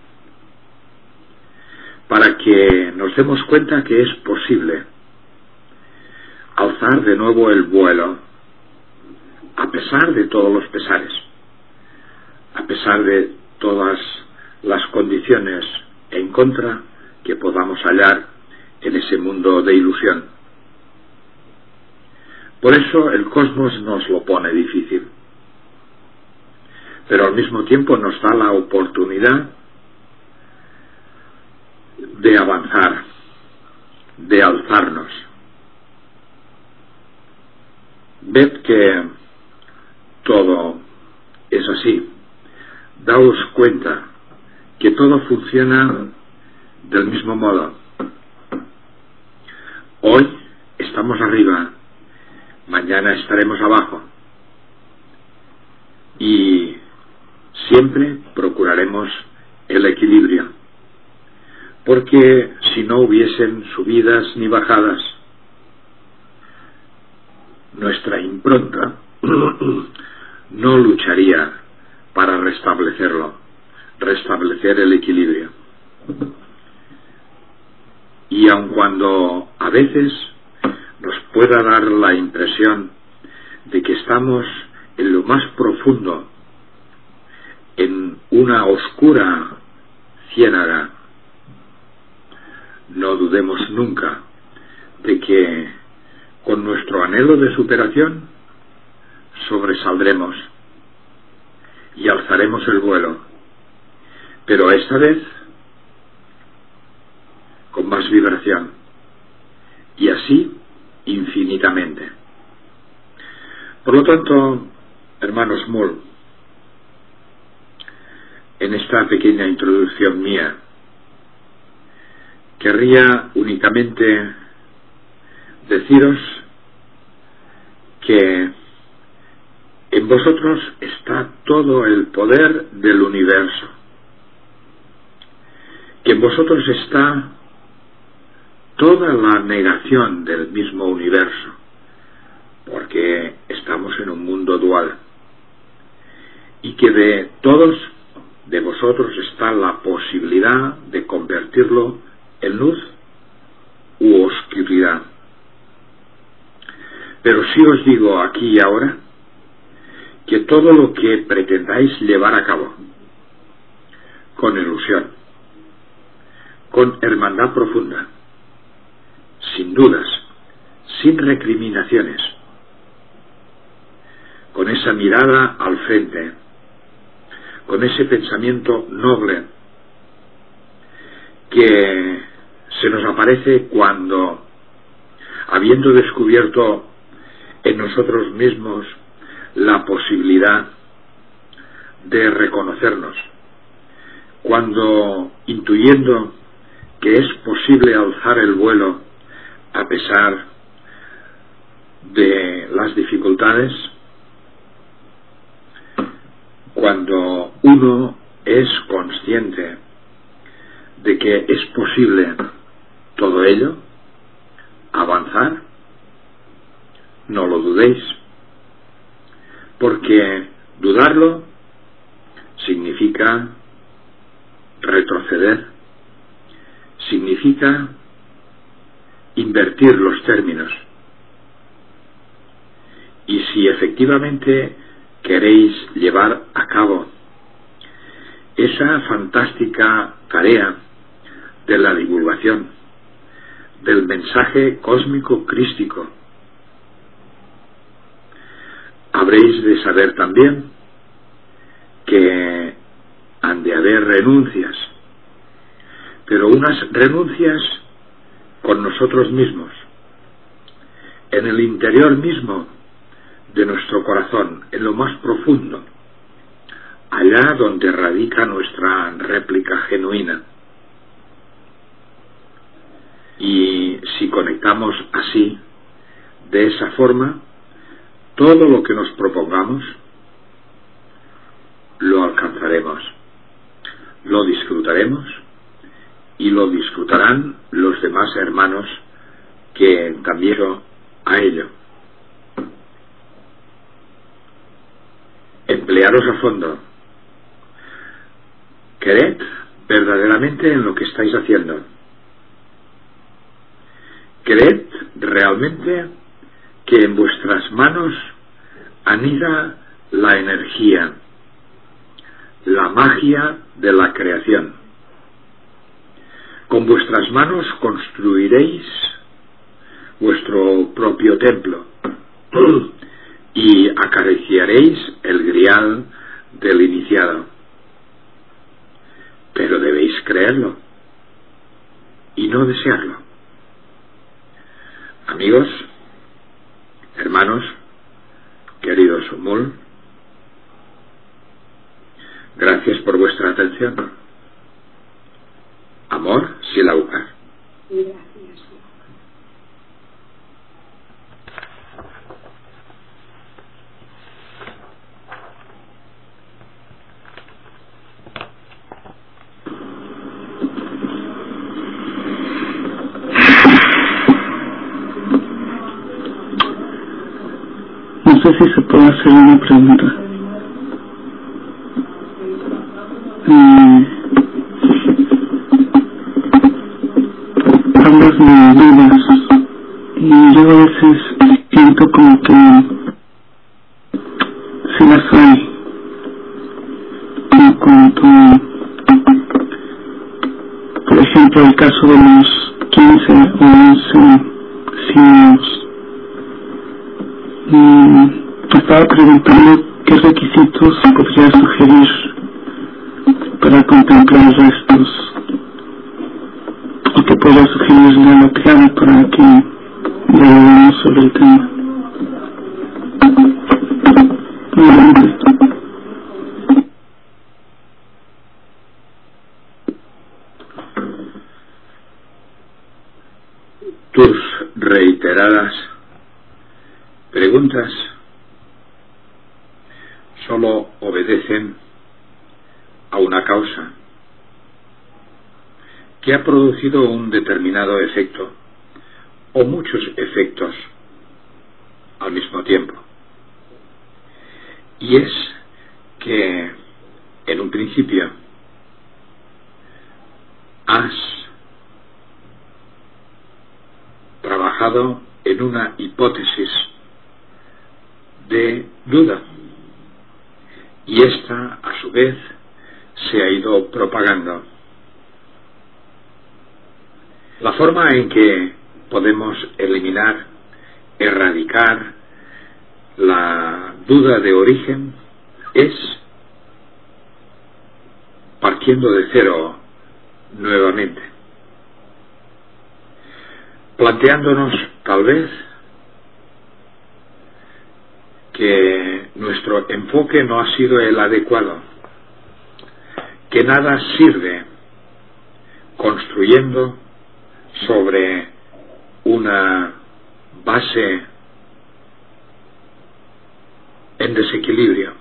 para que nos demos cuenta que es posible alzar de nuevo el vuelo, a pesar de todos los pesares, a pesar de todas las condiciones en contra que podamos hallar en ese mundo de ilusión. Por eso el cosmos nos lo pone difícil, pero al mismo tiempo nos da la oportunidad de avanzar, de alzarnos. Ved que todo es así. Daos cuenta que todo funciona del mismo modo. Hoy estamos arriba, mañana estaremos abajo, y siempre procuraremos el equilibrio, porque si no hubiesen subidas ni bajadas, nuestra impronta no lucharía para restablecerlo, restablecer el equilibrio. Y aun cuando a veces nos pueda dar la impresión de que estamos en lo más profundo, en una oscura ciénaga, no no dudemos nunca de que con nuestro anhelo de superación sobresaldremos y alzaremos el vuelo, pero esta vez con más vibración, y así infinitamente. Por lo tanto, hermanos Mull, en esta pequeña introducción mía, querría únicamente deciros que en vosotros está todo el poder del universo, que en vosotros está toda la negación del mismo universo, porque estamos en un mundo dual, y que de todos de vosotros está la posibilidad de convertirlo en luz u oscuridad. Pero sí os digo aquí y ahora que todo lo que pretendáis llevar a cabo con ilusión, con hermandad profunda, sin dudas, sin recriminaciones, con esa mirada al frente, con ese pensamiento noble que se nos aparece cuando, habiendo descubierto en nosotros mismos la posibilidad de reconocernos, cuando intuyendo que es posible alzar el vuelo a pesar de las dificultades, cuando uno es consciente de que es posible todo ello, avanzar, no lo dudéis, porque dudarlo significa retroceder, significa invertir los términos. Y si efectivamente queréis llevar a cabo esa fantástica tarea de la divulgación del mensaje cósmico crístico, habréis de saber también que han de haber renuncias, pero unas renuncias con nosotros mismos, en el interior mismo de nuestro corazón, en lo más profundo, allá donde radica nuestra réplica genuina. Y si conectamos así, de esa forma, todo lo que nos propongamos, lo alcanzaremos, lo disfrutaremos y lo disfrutarán los demás hermanos que también a ello. Emplearos a fondo. Creed verdaderamente en lo que estáis haciendo. Creed realmente que en vuestras manos anida la energía, la magia de la creación. Con vuestras manos construiréis vuestro propio templo y acariciaréis el grial del iniciado. Pero debéis creerlo y no desearlo. Amigos, hermanos, queridos Mull, gracias por vuestra atención. Amor, Silaucar. Gracias. No sé si se puede hacer una pregunta. Hablas de dudas y yo a veces siento como que si las hay, como cuando, por ejemplo, el caso de los 15 o 11 signos. Estaba preguntando qué requisitos podría sugerir para contemplar estos, o que pueda sugerirle a la triada para que dialoguemos sobre el tema. Tus reiteradas preguntas solo obedecen a una causa que ha producido un determinado efecto o muchos efectos al mismo tiempo, y es que en un principio has trabajado en una hipótesis de duda, y esta a su vez se ha ido propagando. La forma en que podemos eliminar, erradicar la duda de origen es partiendo de cero nuevamente, planteándonos tal vez que nuestro enfoque no ha sido el adecuado, que nada sirve construyendo sobre una base en desequilibrio.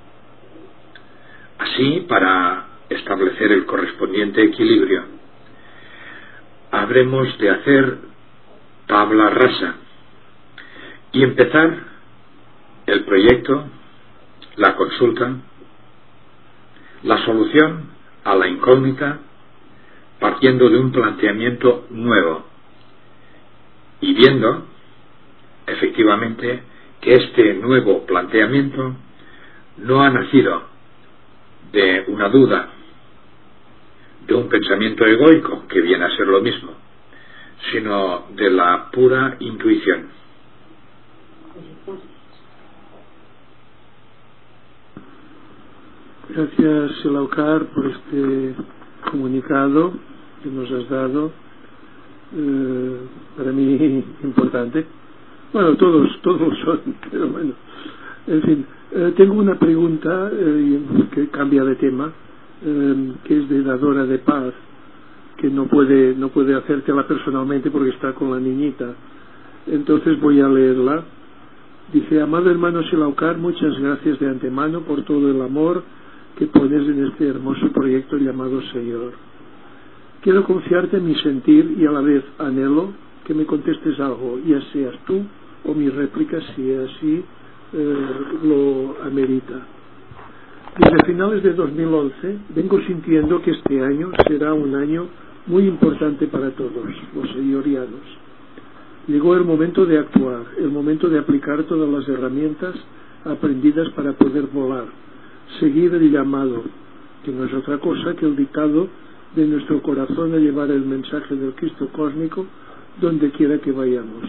Así, para establecer el correspondiente equilibrio, habremos de hacer tabla rasa y empezar el proyecto, la consulta, la solución a la incógnita, partiendo de un planteamiento nuevo y viendo efectivamente que este nuevo planteamiento no ha nacido de una duda, de un pensamiento egoico, que viene a ser lo mismo, sino de la pura intuición. Gracias, Silaucar, por este comunicado que nos has dado, para mí importante. Bueno, todos lo son, pero bueno, en fin. Tengo una pregunta que cambia de tema, que es de Dadora de Paz, que no puede hacértela personalmente porque está con la niñita. Entonces voy a leerla. Dice: amado hermano Silaucar, muchas gracias de antemano por todo el amor que pones en este hermoso proyecto llamado Señor. Quiero confiarte en mi sentir y a la vez anhelo que me contestes algo, ya seas tú o mi réplica si así lo amerita. Desde finales de 2011 vengo sintiendo que este año será un año muy importante para todos los señorianos. Llegó el momento de actuar, el momento de aplicar todas las herramientas aprendidas para poder volar, seguir el llamado, que no es otra cosa que el dictado de nuestro corazón a llevar el mensaje del Cristo cósmico donde quiera que vayamos.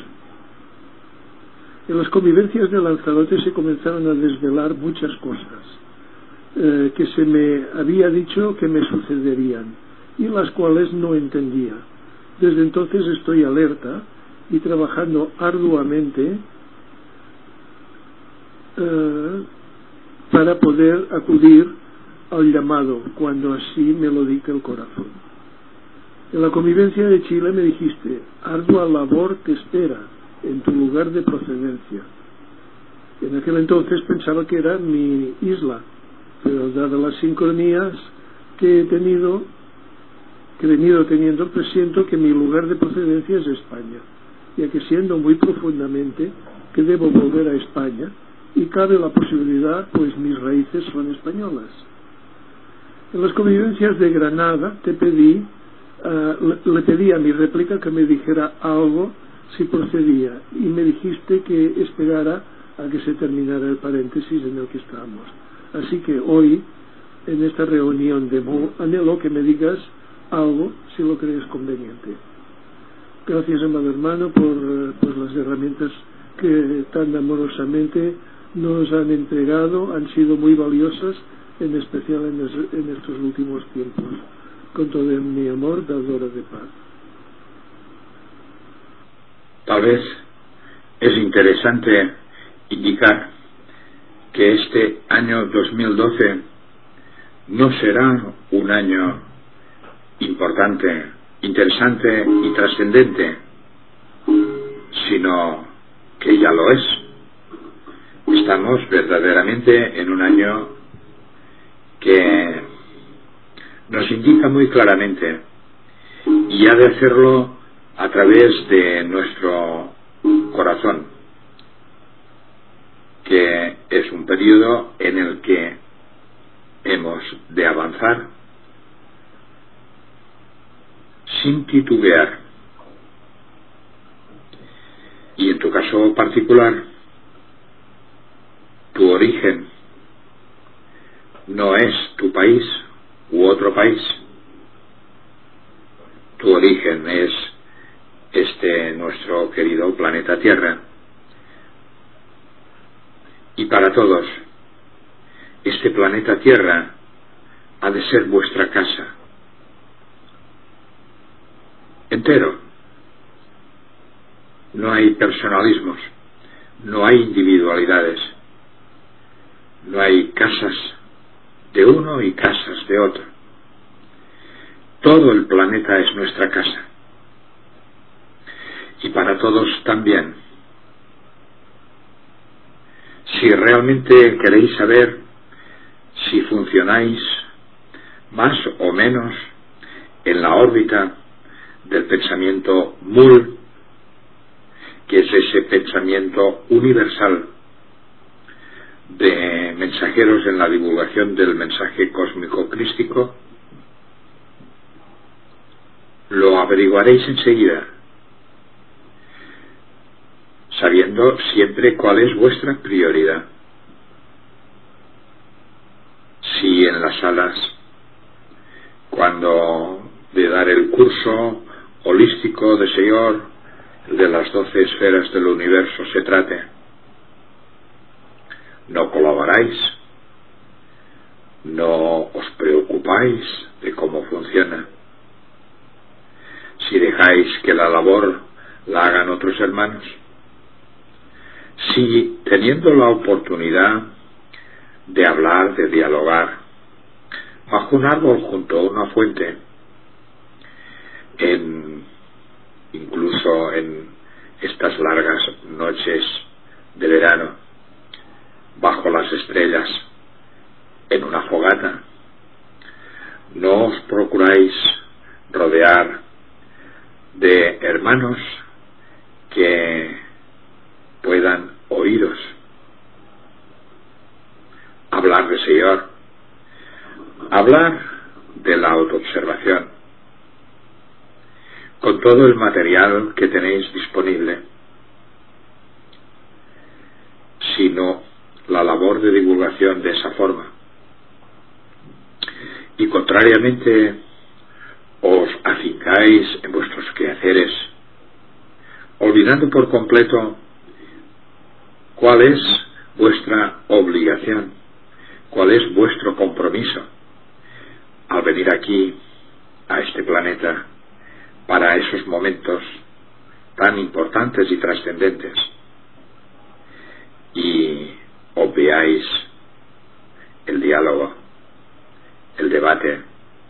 En las convivencias de Lanzarote se comenzaron a desvelar muchas cosas que se me había dicho que me sucederían y las cuales no entendía. Desde entonces estoy alerta y trabajando arduamente para poder acudir al llamado cuando así me lo dicta el corazón. En la convivencia de Chile me dijiste: ardua labor te espera en tu lugar de procedencia. En aquel entonces pensaba que era mi isla, pero dadas las sincronías que he venido teniendo, presiento que mi lugar de procedencia es España, ya que siendo muy profundamente que debo volver a España, y cabe la posibilidad, pues mis raíces son españolas. En las convivencias de Granada le pedí a mi réplica que me dijera algo si procedía, y me dijiste que esperara a que se terminara el paréntesis en el que estábamos. Así que hoy, en esta reunión de anhelo que me digas algo si lo crees conveniente. Gracias, amado hermano, por las herramientas que tan amorosamente nos han entregado. Han sido muy valiosas, en especial en estos últimos tiempos. Con todo mi amor, dadora de paz. Tal vez es interesante indicar que este año 2012 no será un año importante, interesante y trascendente, sino que ya lo es. Estamos verdaderamente en un año que nos indica muy claramente, y ha de hacerlo a través de nuestro corazón, que es un periodo en el que hemos de avanzar sin titubear. Y en tu caso particular, tu origen no es tu país u otro país. Tu origen es nuestro querido planeta Tierra. Y para todos, este planeta Tierra ha de ser vuestra casa. Entero. No hay personalismos, no hay individualidades, no hay casas de uno y casas de otro. Todo el planeta es nuestra casa. Y para todos también. Si realmente queréis saber si funcionáis más o menos en la órbita del pensamiento MUL, que es ese pensamiento universal de mensajeros en la divulgación del mensaje cósmico crístico, lo averiguaréis enseguida, sabiendo siempre cuál es vuestra prioridad. Si en las salas, cuando de dar el curso holístico de Señor, de las 12 esferas del universo se trate, no colaboráis, no os preocupáis de cómo funciona, si dejáis que la labor la hagan otros hermanos, si teniendo la oportunidad de hablar, de dialogar, bajo un árbol junto a una fuente, incluso en estas largas noches de verano, bajo las estrellas, en una fogata, no os procuráis rodear de hermanos que puedan oíros hablar de Señor, hablar de la autoobservación, con todo el material que tenéis disponible, sino la labor de divulgación de esa forma. Y contrariamente os afincáis en vuestros quehaceres, olvidando por completo cuál es vuestra obligación, cuál es vuestro compromiso al venir aquí a este planeta para esos momentos tan importantes y trascendentes, y obviáis el diálogo, el debate,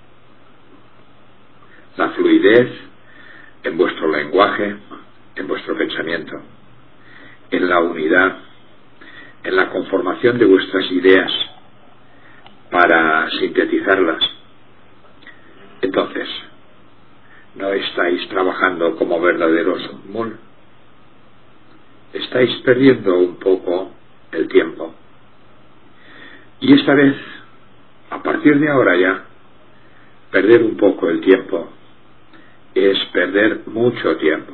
la fluidez en vuestro lenguaje, en vuestro pensamiento, en la unidad, en la conformación de vuestras ideas para sintetizarlas. Entonces, no estáis trabajando como verdaderos MUL, estáis perdiendo un poco el tiempo. Y esta vez, a partir de ahora ya, perder un poco el tiempo es perder mucho tiempo.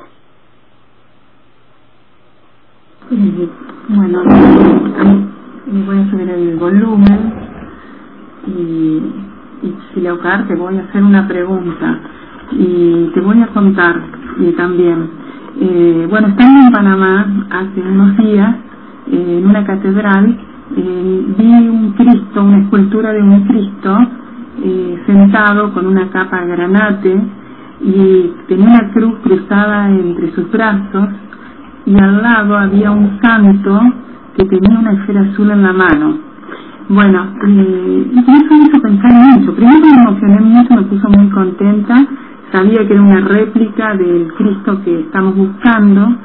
Bueno, voy a subir el volumen y Silaucar, te voy a hacer una pregunta y te voy a contar también. Bueno, estando en Panamá hace unos días, en una catedral, vi un Cristo, una escultura de un Cristo sentado con una capa granate y tenía una cruz cruzada entre sus brazos, y al lado había un santo que tenía una esfera azul en la mano. Bueno, y eso me hizo pensar mucho. Primero me emocioné mucho, me puso muy contenta, sabía que era una réplica del Cristo que estamos buscando,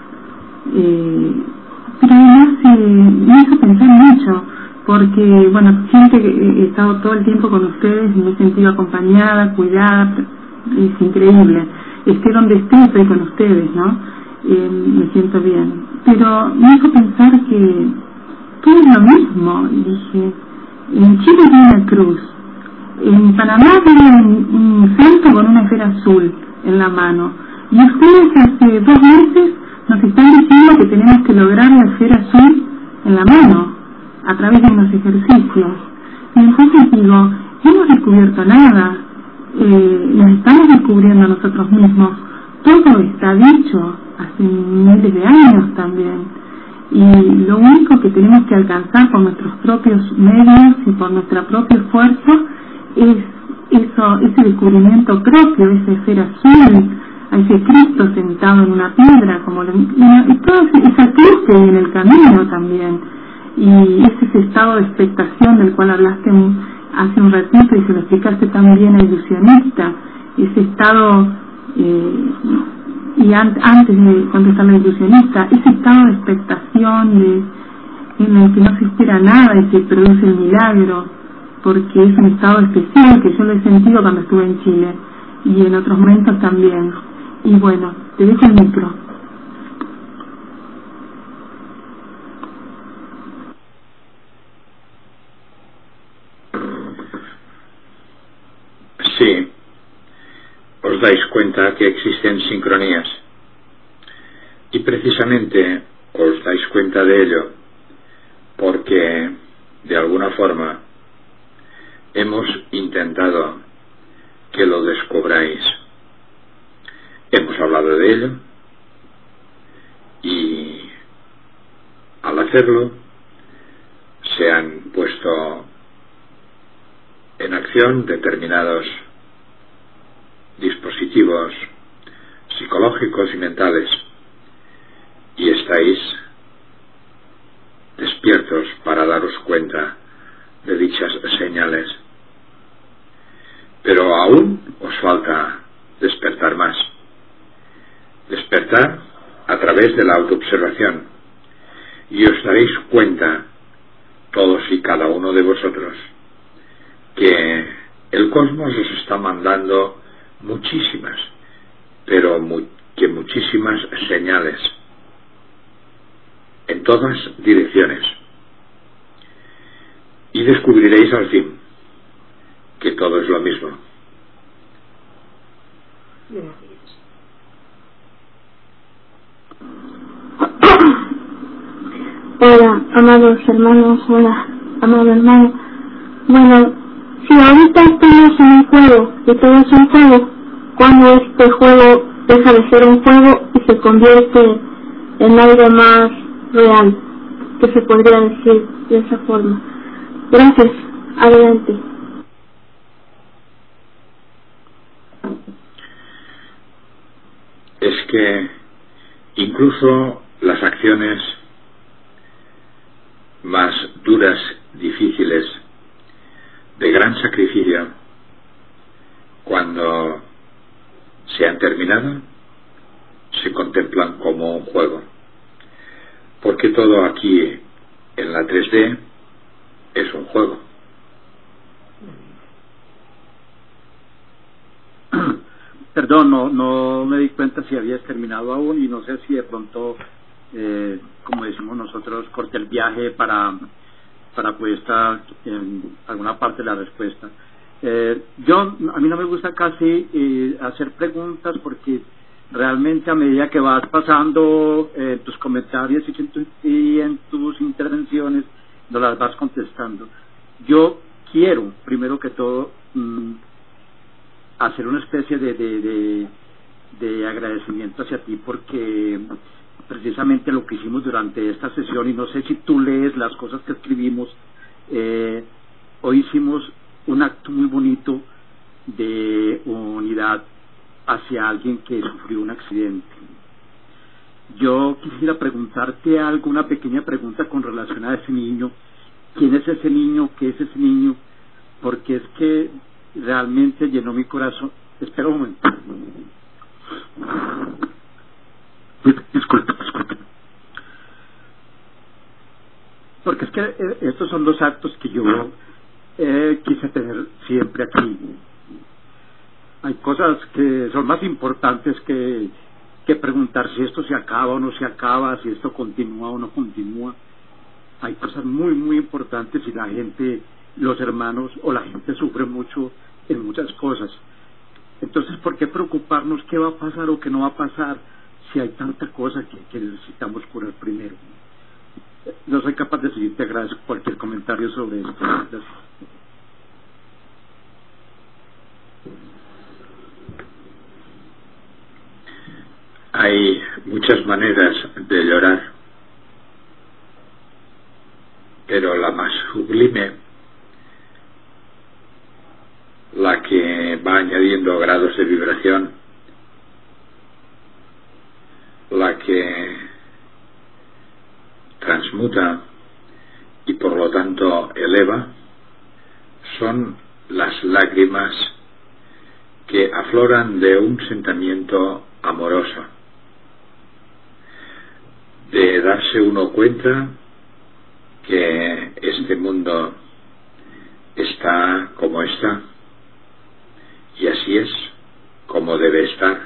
pero además me hizo pensar mucho, porque, bueno, siempre he estado todo el tiempo con ustedes y me he sentido acompañada, cuidada, es increíble. Esté donde esté, estoy con ustedes, ¿no? Me siento bien. Pero me hizo pensar que todo es lo mismo. Dije, en Chile hay una cruz, en Panamá hay un santo con una esfera azul en la mano, y ustedes hace 2 meses nos están diciendo que tenemos que lograr la esfera azul en la mano a través de unos ejercicios. Y entonces digo, no hemos descubierto nada, nos estamos descubriendo nosotros mismos. Todo está dicho hace miles de años también, y lo único que tenemos que alcanzar por nuestros propios medios y por nuestro propio esfuerzo es ese descubrimiento propio, esa esfera azul, a ese Cristo sentado en una piedra, y toda esa cruz que hay en el camino también, y ese estado de expectación del cual hablaste hace un ratito y se lo explicaste también a Ilusionista, ese estado, y antes de contestar a Ilusionista, ese estado de expectación en el que no se espera nada y se produce el milagro, porque es un estado especial que yo lo he sentido cuando estuve en Chile y en otros momentos también. Y bueno, te dejo el micro. Sí, os dais cuenta que existen sincronías, y precisamente os dais cuenta de ello porque de alguna forma hemos intentado que lo descubráis. Hemos hablado de ello y al hacerlo se han puesto en acción determinados dispositivos psicológicos y mentales, y estáis despiertos para daros cuenta de dichas señales. Pero aún os falta despertar más. Despertar a través de la autoobservación, y os daréis cuenta, todos y cada uno de vosotros, que el cosmos os está mandando muchísimas, pero muchísimas señales en todas direcciones, y descubriréis al fin que todo es lo mismo. Gracias. Hola, amados hermanos, hola, amado hermano. Bueno, si ahorita estamos en un juego y todo es un juego, cuando este juego deja de ser un juego y se convierte en algo más real, que se podría decir de esa forma. Gracias, adelante. Es que incluso las acciones más duras, difíciles, de gran sacrificio, cuando se han terminado, se contemplan como un juego, porque todo aquí en la 3D es un juego. Perdón, no me di cuenta si habías terminado aún, y no sé si de pronto, como decimos nosotros, corté el viaje para poder estar en alguna parte de la respuesta. A mí no me gusta casi hacer preguntas, porque realmente a medida que vas pasando tus comentarios y en tus intervenciones, no las vas contestando. Yo quiero, primero que todo, hacer una especie de de agradecimiento hacia ti, porque precisamente lo que hicimos durante esta sesión, y no sé si tú lees las cosas que escribimos, hoy hicimos un acto muy bonito de unidad hacia alguien que sufrió un accidente. Yo quisiera preguntarte algo, una pequeña pregunta con relación a ese niño. ¿Quién es ese niño? ¿Qué es ese niño? Porque es que realmente llenó mi corazón. Espera un momento. Disculpe. Porque es que estos son los actos que yo quise tener siempre aquí. Hay cosas que son más importantes que preguntar si esto se acaba o no se acaba, si esto continúa o no continúa. Hay cosas muy, muy importantes y la gente, los hermanos o la gente sufre mucho en muchas cosas. Entonces, ¿por qué preocuparnos qué va a pasar o qué no va a pasar si hay tanta cosa que necesitamos curar primero? No soy capaz de seguir, te agradezco cualquier comentario sobre esto. Gracias. Hay muchas maneras de llorar, pero la más sublime, la que va añadiendo grados de vibración, la que transmuta y por lo tanto eleva, son las lágrimas que afloran de un sentimiento amoroso, de darse uno cuenta que este mundo está como está y así es como debe estar.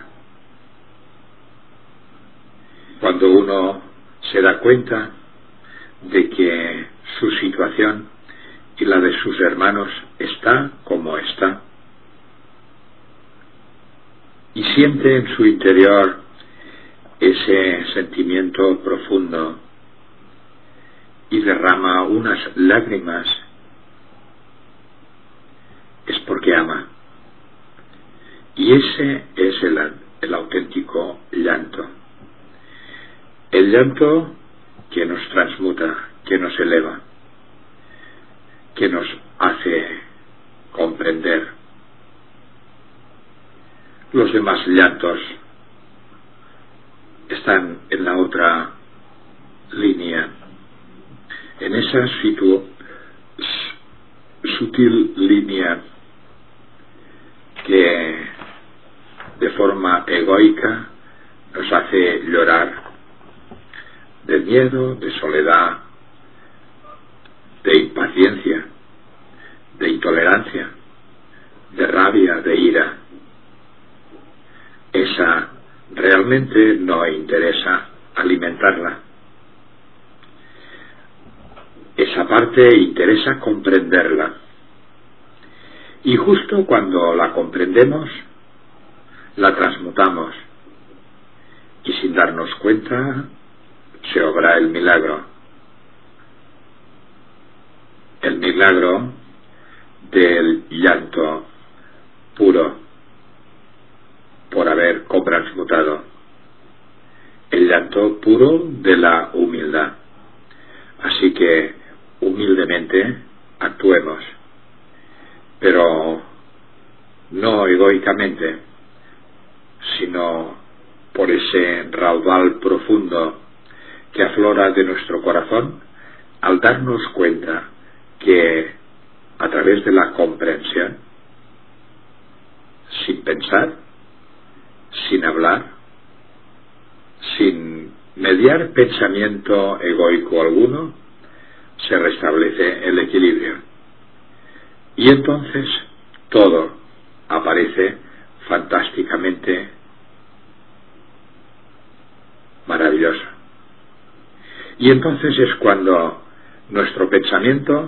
Cuando uno se da cuenta de que su situación y la de sus hermanos está como está y siente en su interior ese sentimiento profundo y derrama unas lágrimas, es porque ama. Y ese es el auténtico llanto. El llanto que nos transmuta, que nos eleva, que nos hace comprender. Los demás llantos están en la otra línea, en esa sutil línea que de forma egoica nos hace llorar de miedo, de soledad, de impaciencia, de intolerancia, de rabia, de ira. Esa realmente no interesa alimentarla. Esa parte interesa comprenderla. Y justo cuando la comprendemos, la transmutamos. Y sin darnos cuenta, se obra el milagro. El milagro del llanto puro por haber transmutado. El llanto puro de la humildad. Así que humildemente actuemos, pero no egoicamente, sino por ese raudal profundo que aflora de nuestro corazón al darnos cuenta que a través de la comprensión, sin pensar, sin hablar, sin mediar pensamiento egoico alguno, se restablece el equilibrio. Y entonces todo aparece fantásticamente maravilloso. Y entonces es cuando nuestro pensamiento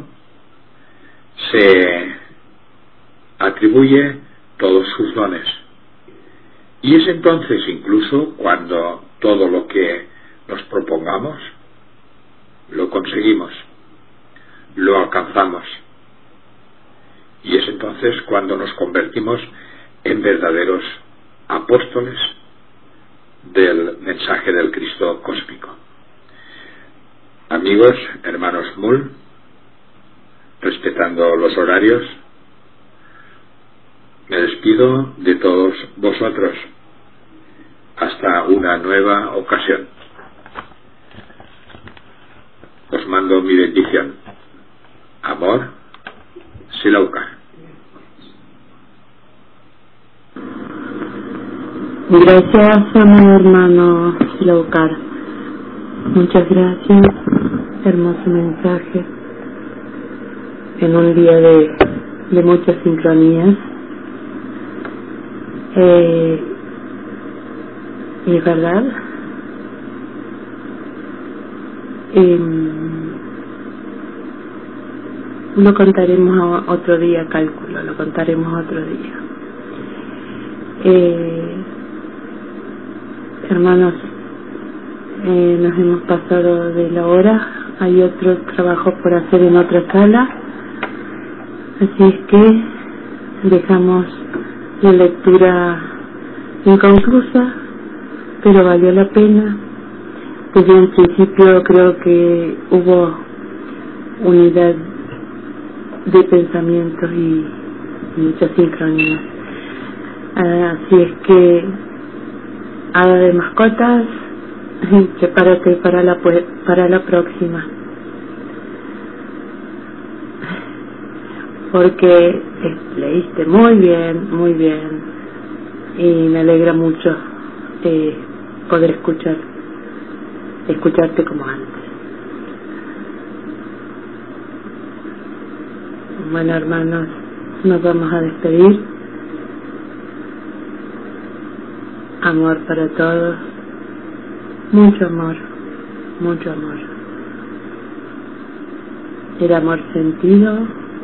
se atribuye todos sus dones. Y es entonces incluso cuando todo lo que nos propongamos lo conseguimos, lo alcanzamos. Y es entonces cuando nos convertimos en verdaderos apóstoles del mensaje del Cristo cósmico. Amigos, hermanos Mul, respetando los horarios, me despido de todos vosotros hasta una nueva ocasión. Os mando mi bendición. Amor, Silaucar. Gracias, amado hermano Silaucar. Muchas gracias. Hermoso mensaje. En un día de muchas sincronías. Y es verdad. Lo contaremos otro día, cálculo, lo contaremos otro día. Hermanos, nos hemos pasado de la hora, hay otro trabajo por hacer en otra sala, así es que dejamos la lectura inconclusa, pero valió la pena. Desde un principio creo que hubo unidad de pensamientos y muchas sincronías. Así es que, hada de mascotas, prepárate para la próxima, porque leíste muy bien, y me alegra mucho poder escucharte como antes. Bueno, hermanos, nos vamos a despedir. Amor para todos, mucho amor, mucho amor. El amor sentido,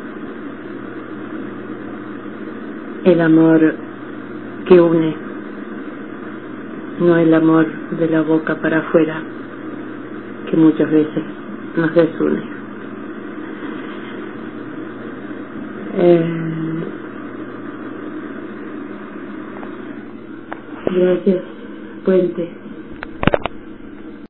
el amor que une, no el amor de la boca para afuera, que muchas veces nos desune. Gracias, Puente.